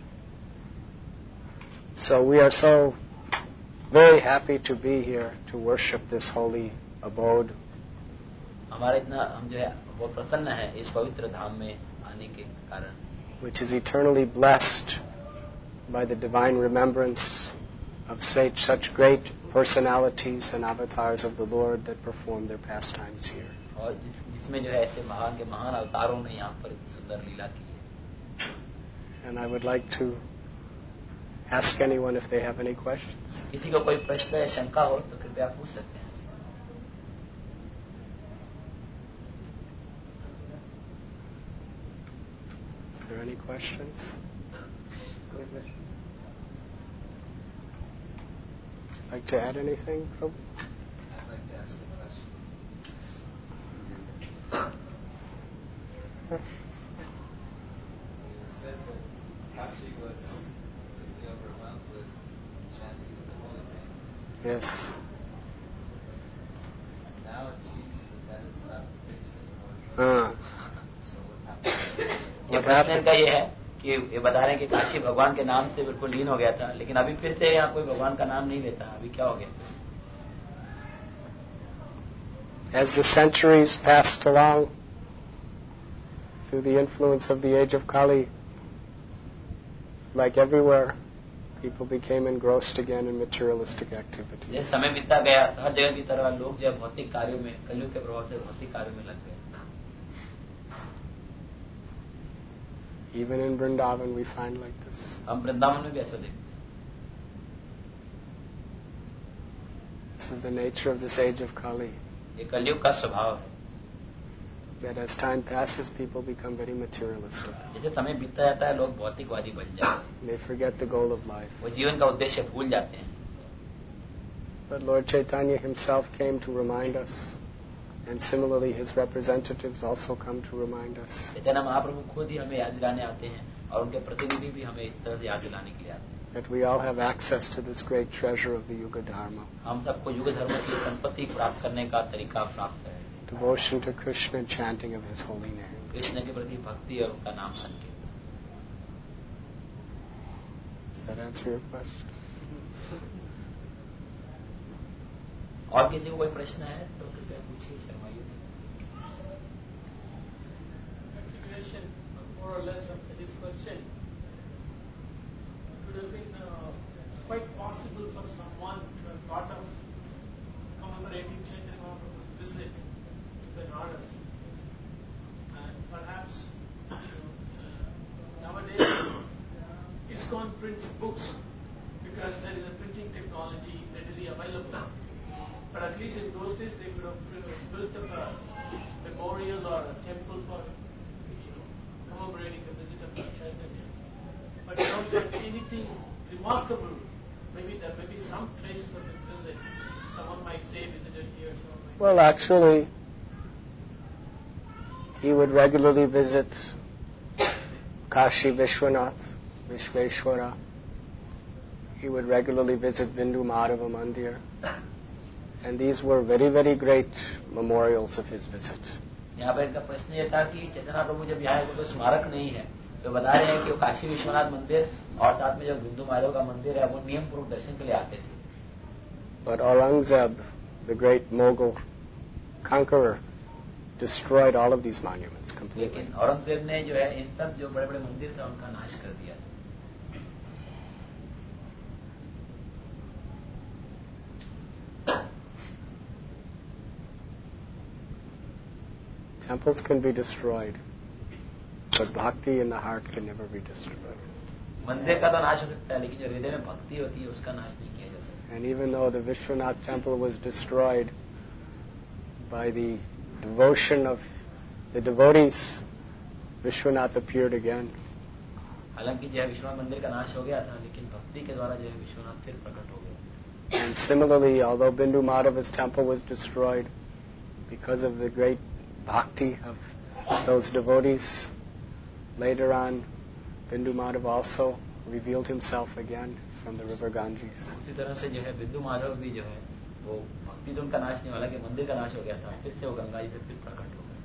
So we are so very happy to be here to worship this holy abode. हमारे इतना हम जो है वो प्रसन्न है इस पवित्र धाम में आने के कारण. Which is eternally blessed by the divine remembrance of such great personalities and avatars of the Lord that perform their pastimes here. और जिस जिसमें जो है ऐसे महान के महान अवतारों ने यहाँ पर सुंदर लीला की है. And I would like to ask anyone if they have any questions. किसी को कोई प्रश्न या शंका हो तो कृपया पूछ सकते हैं. Is there any questions? कोई प्रश्न? Like to add anything, Prabhu? I'd like to ask a question. You said that Kashi was completely overwhelmed with chanting of the holy name. Yes. And now it seems that that is not the case anymore. Uh, So what happened? ये प्रश्न इनका ये है कि ये बता रहे हैं कि काशी भगवान के नाम से बिल्कुल लीन हो गया था, लेकिन अभी फिर से यहाँ कोई भगवान का नाम नहीं लेता. अभी क्या हो गया? As the centuries passed along, through the influence of the age of Kali, like everywhere, people became engrossed again in materialistic activities. जैसे समय बीतता गया हर जगह की तरह लोग जो भौतिक कार्यों में कलयुग के प्रभाव से भौतिक कार्यों में लग गए. Even in Vrindavan we find like this. हम वृंदावन में भी ऐसा देखते हैं. This is the nature of this age of Kali. ये कलयुग का स्वभाव है. That as time passes, people become very materialistic. जैसे समय बीतता जाता है लोग भौतिकवादी बन जाते हैं. They forget the goal of life. वो जीवन का उद्देश्य भूल जाते हैं. But Lord Chaitanya himself came to remind us, and similarly his representatives also come to remind us. Chaitanya Mahaprabhu खुद ही हमें याद दिलाने आते हैं और उनके प्रतिनिधि भी हमें इस तरह से याद दिलाने के लिए आते हैं that we all have access to this great treasure of the Yuga Dharma. हम सबको युग धर्म की संपत्ति प्राप्त करने का तरीका प्राप्त है. Devotion to Krishna and chanting of his holy name. Krishna के प्रति भक्ति और उनका नाम संकीर्तन. Does that answer your question? और किसी को कोई प्रश्न है तो कृपया पूछिए. शर्माइए. Continuation, more or less, of this question. It would have been uh, quite possible for someone to have thought of commemorating Chaitanya Mahaprabhu's visit to Benares. And perhaps, you know, uh, nowadays, ISKCON prints books because there is a printing technology readily available. But at least in those days, they could have built up a memorial or a temple for, you know, commemorating the visit of Chaitanya. But without that anything remarkable, maybe there may be some traces of his visit. Someone might say visited here, someone might Well, say actually, he would regularly visit Kashi Vishwanath, Vishveshwara. He would regularly visit Bindu Madhava Mandir. And these were very, very great memorials of his visit. यहाँ पर इनका प्रश्न ये था कि चैतन्य प्रभु जब यहाँ कोई स्मारक नहीं है तो बता रहे हैं कि वो काशी विश्वनाथ मंदिर और साथ में जो बिंदु माधव का मंदिर है वो नियम पूर्वक दर्शन के लिए आते थे. But Aurangzeb the great Mughal conqueror, destroyed all of these monuments completely. लेकिन औरंगजेब ने जो है इन सब जो बड़े बड़े मंदिर था उनका नाश कर दिया. Temples can be destroyed, but bhakti in the heart can never be destroyed. मंदिर का तो नाश हो सकता है, लेकिन जो हृदय में भक्ति होती है उसका नाश नहीं किया जा सकता. And even though the Vishwanath temple was destroyed by the devotion of the devotees, Vishwanath appeared again. हालांकि जो है विश्वनाथ मंदिर का नाश हो गया था, लेकिन भक्ति के द्वारा जो है विश्वनाथ फिर प्रकट हो गया. And similarly, although Bindu Madhava's temple was destroyed because of the great bhakti of those devotees, later on Bindu Madhava also revealed himself again from the river Ganges. उसी तरह से जो है बिंदु माधव भी जो है वो भक्ति तो उनका नाश नहीं, हालांकि मंदिर का नाश हो गया था, फिर से वो गंगा जी से फिर प्रकट हो गए.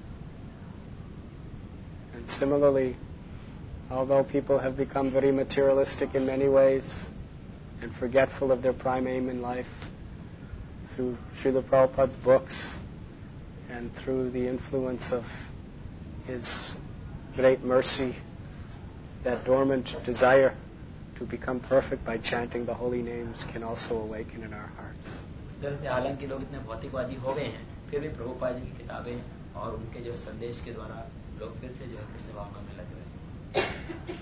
And similarly, although people have become very materialistic in many ways and forgetful of their prime aim in life, through Srila Prabhupada's books and through the influence of his great mercy, that dormant desire to become perfect by chanting the holy names can also awaken in our hearts. इस तरह से हालांकि लोग इतने भौतिकवादी हो गए हैं, फिर भी प्रभुपाद जी की किताबें और उनके जो संदेश के द्वारा लोग फिर से जो है कृष्ण भावना में लग रहे हैं.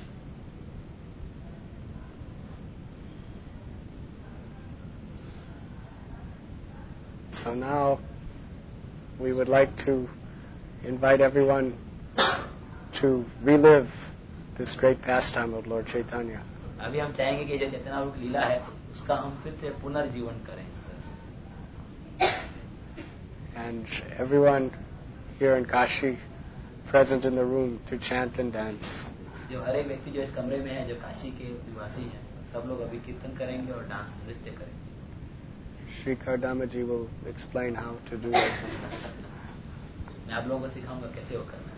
So now we would like to invite everyone to relive this great pastime of Lord Chaitanya. अभी हम चाहेंगे कि जो चैतन्यामृत लीला है उसका हम फिर से पुनर्जीवन करें इस तरह से. And everyone here in Kashi present in the room to chant and dance. जो हर एक व्यक्ति जो इस कमरे में है, जो काशी के निवासी हैं, सब लोग अभी कीर्तन करेंगे और डांस नृत्य करेंगे. Sri Kardamaji will explain how to do it. मैं आप लोगों को सिखाऊंगा कैसे वो करना है.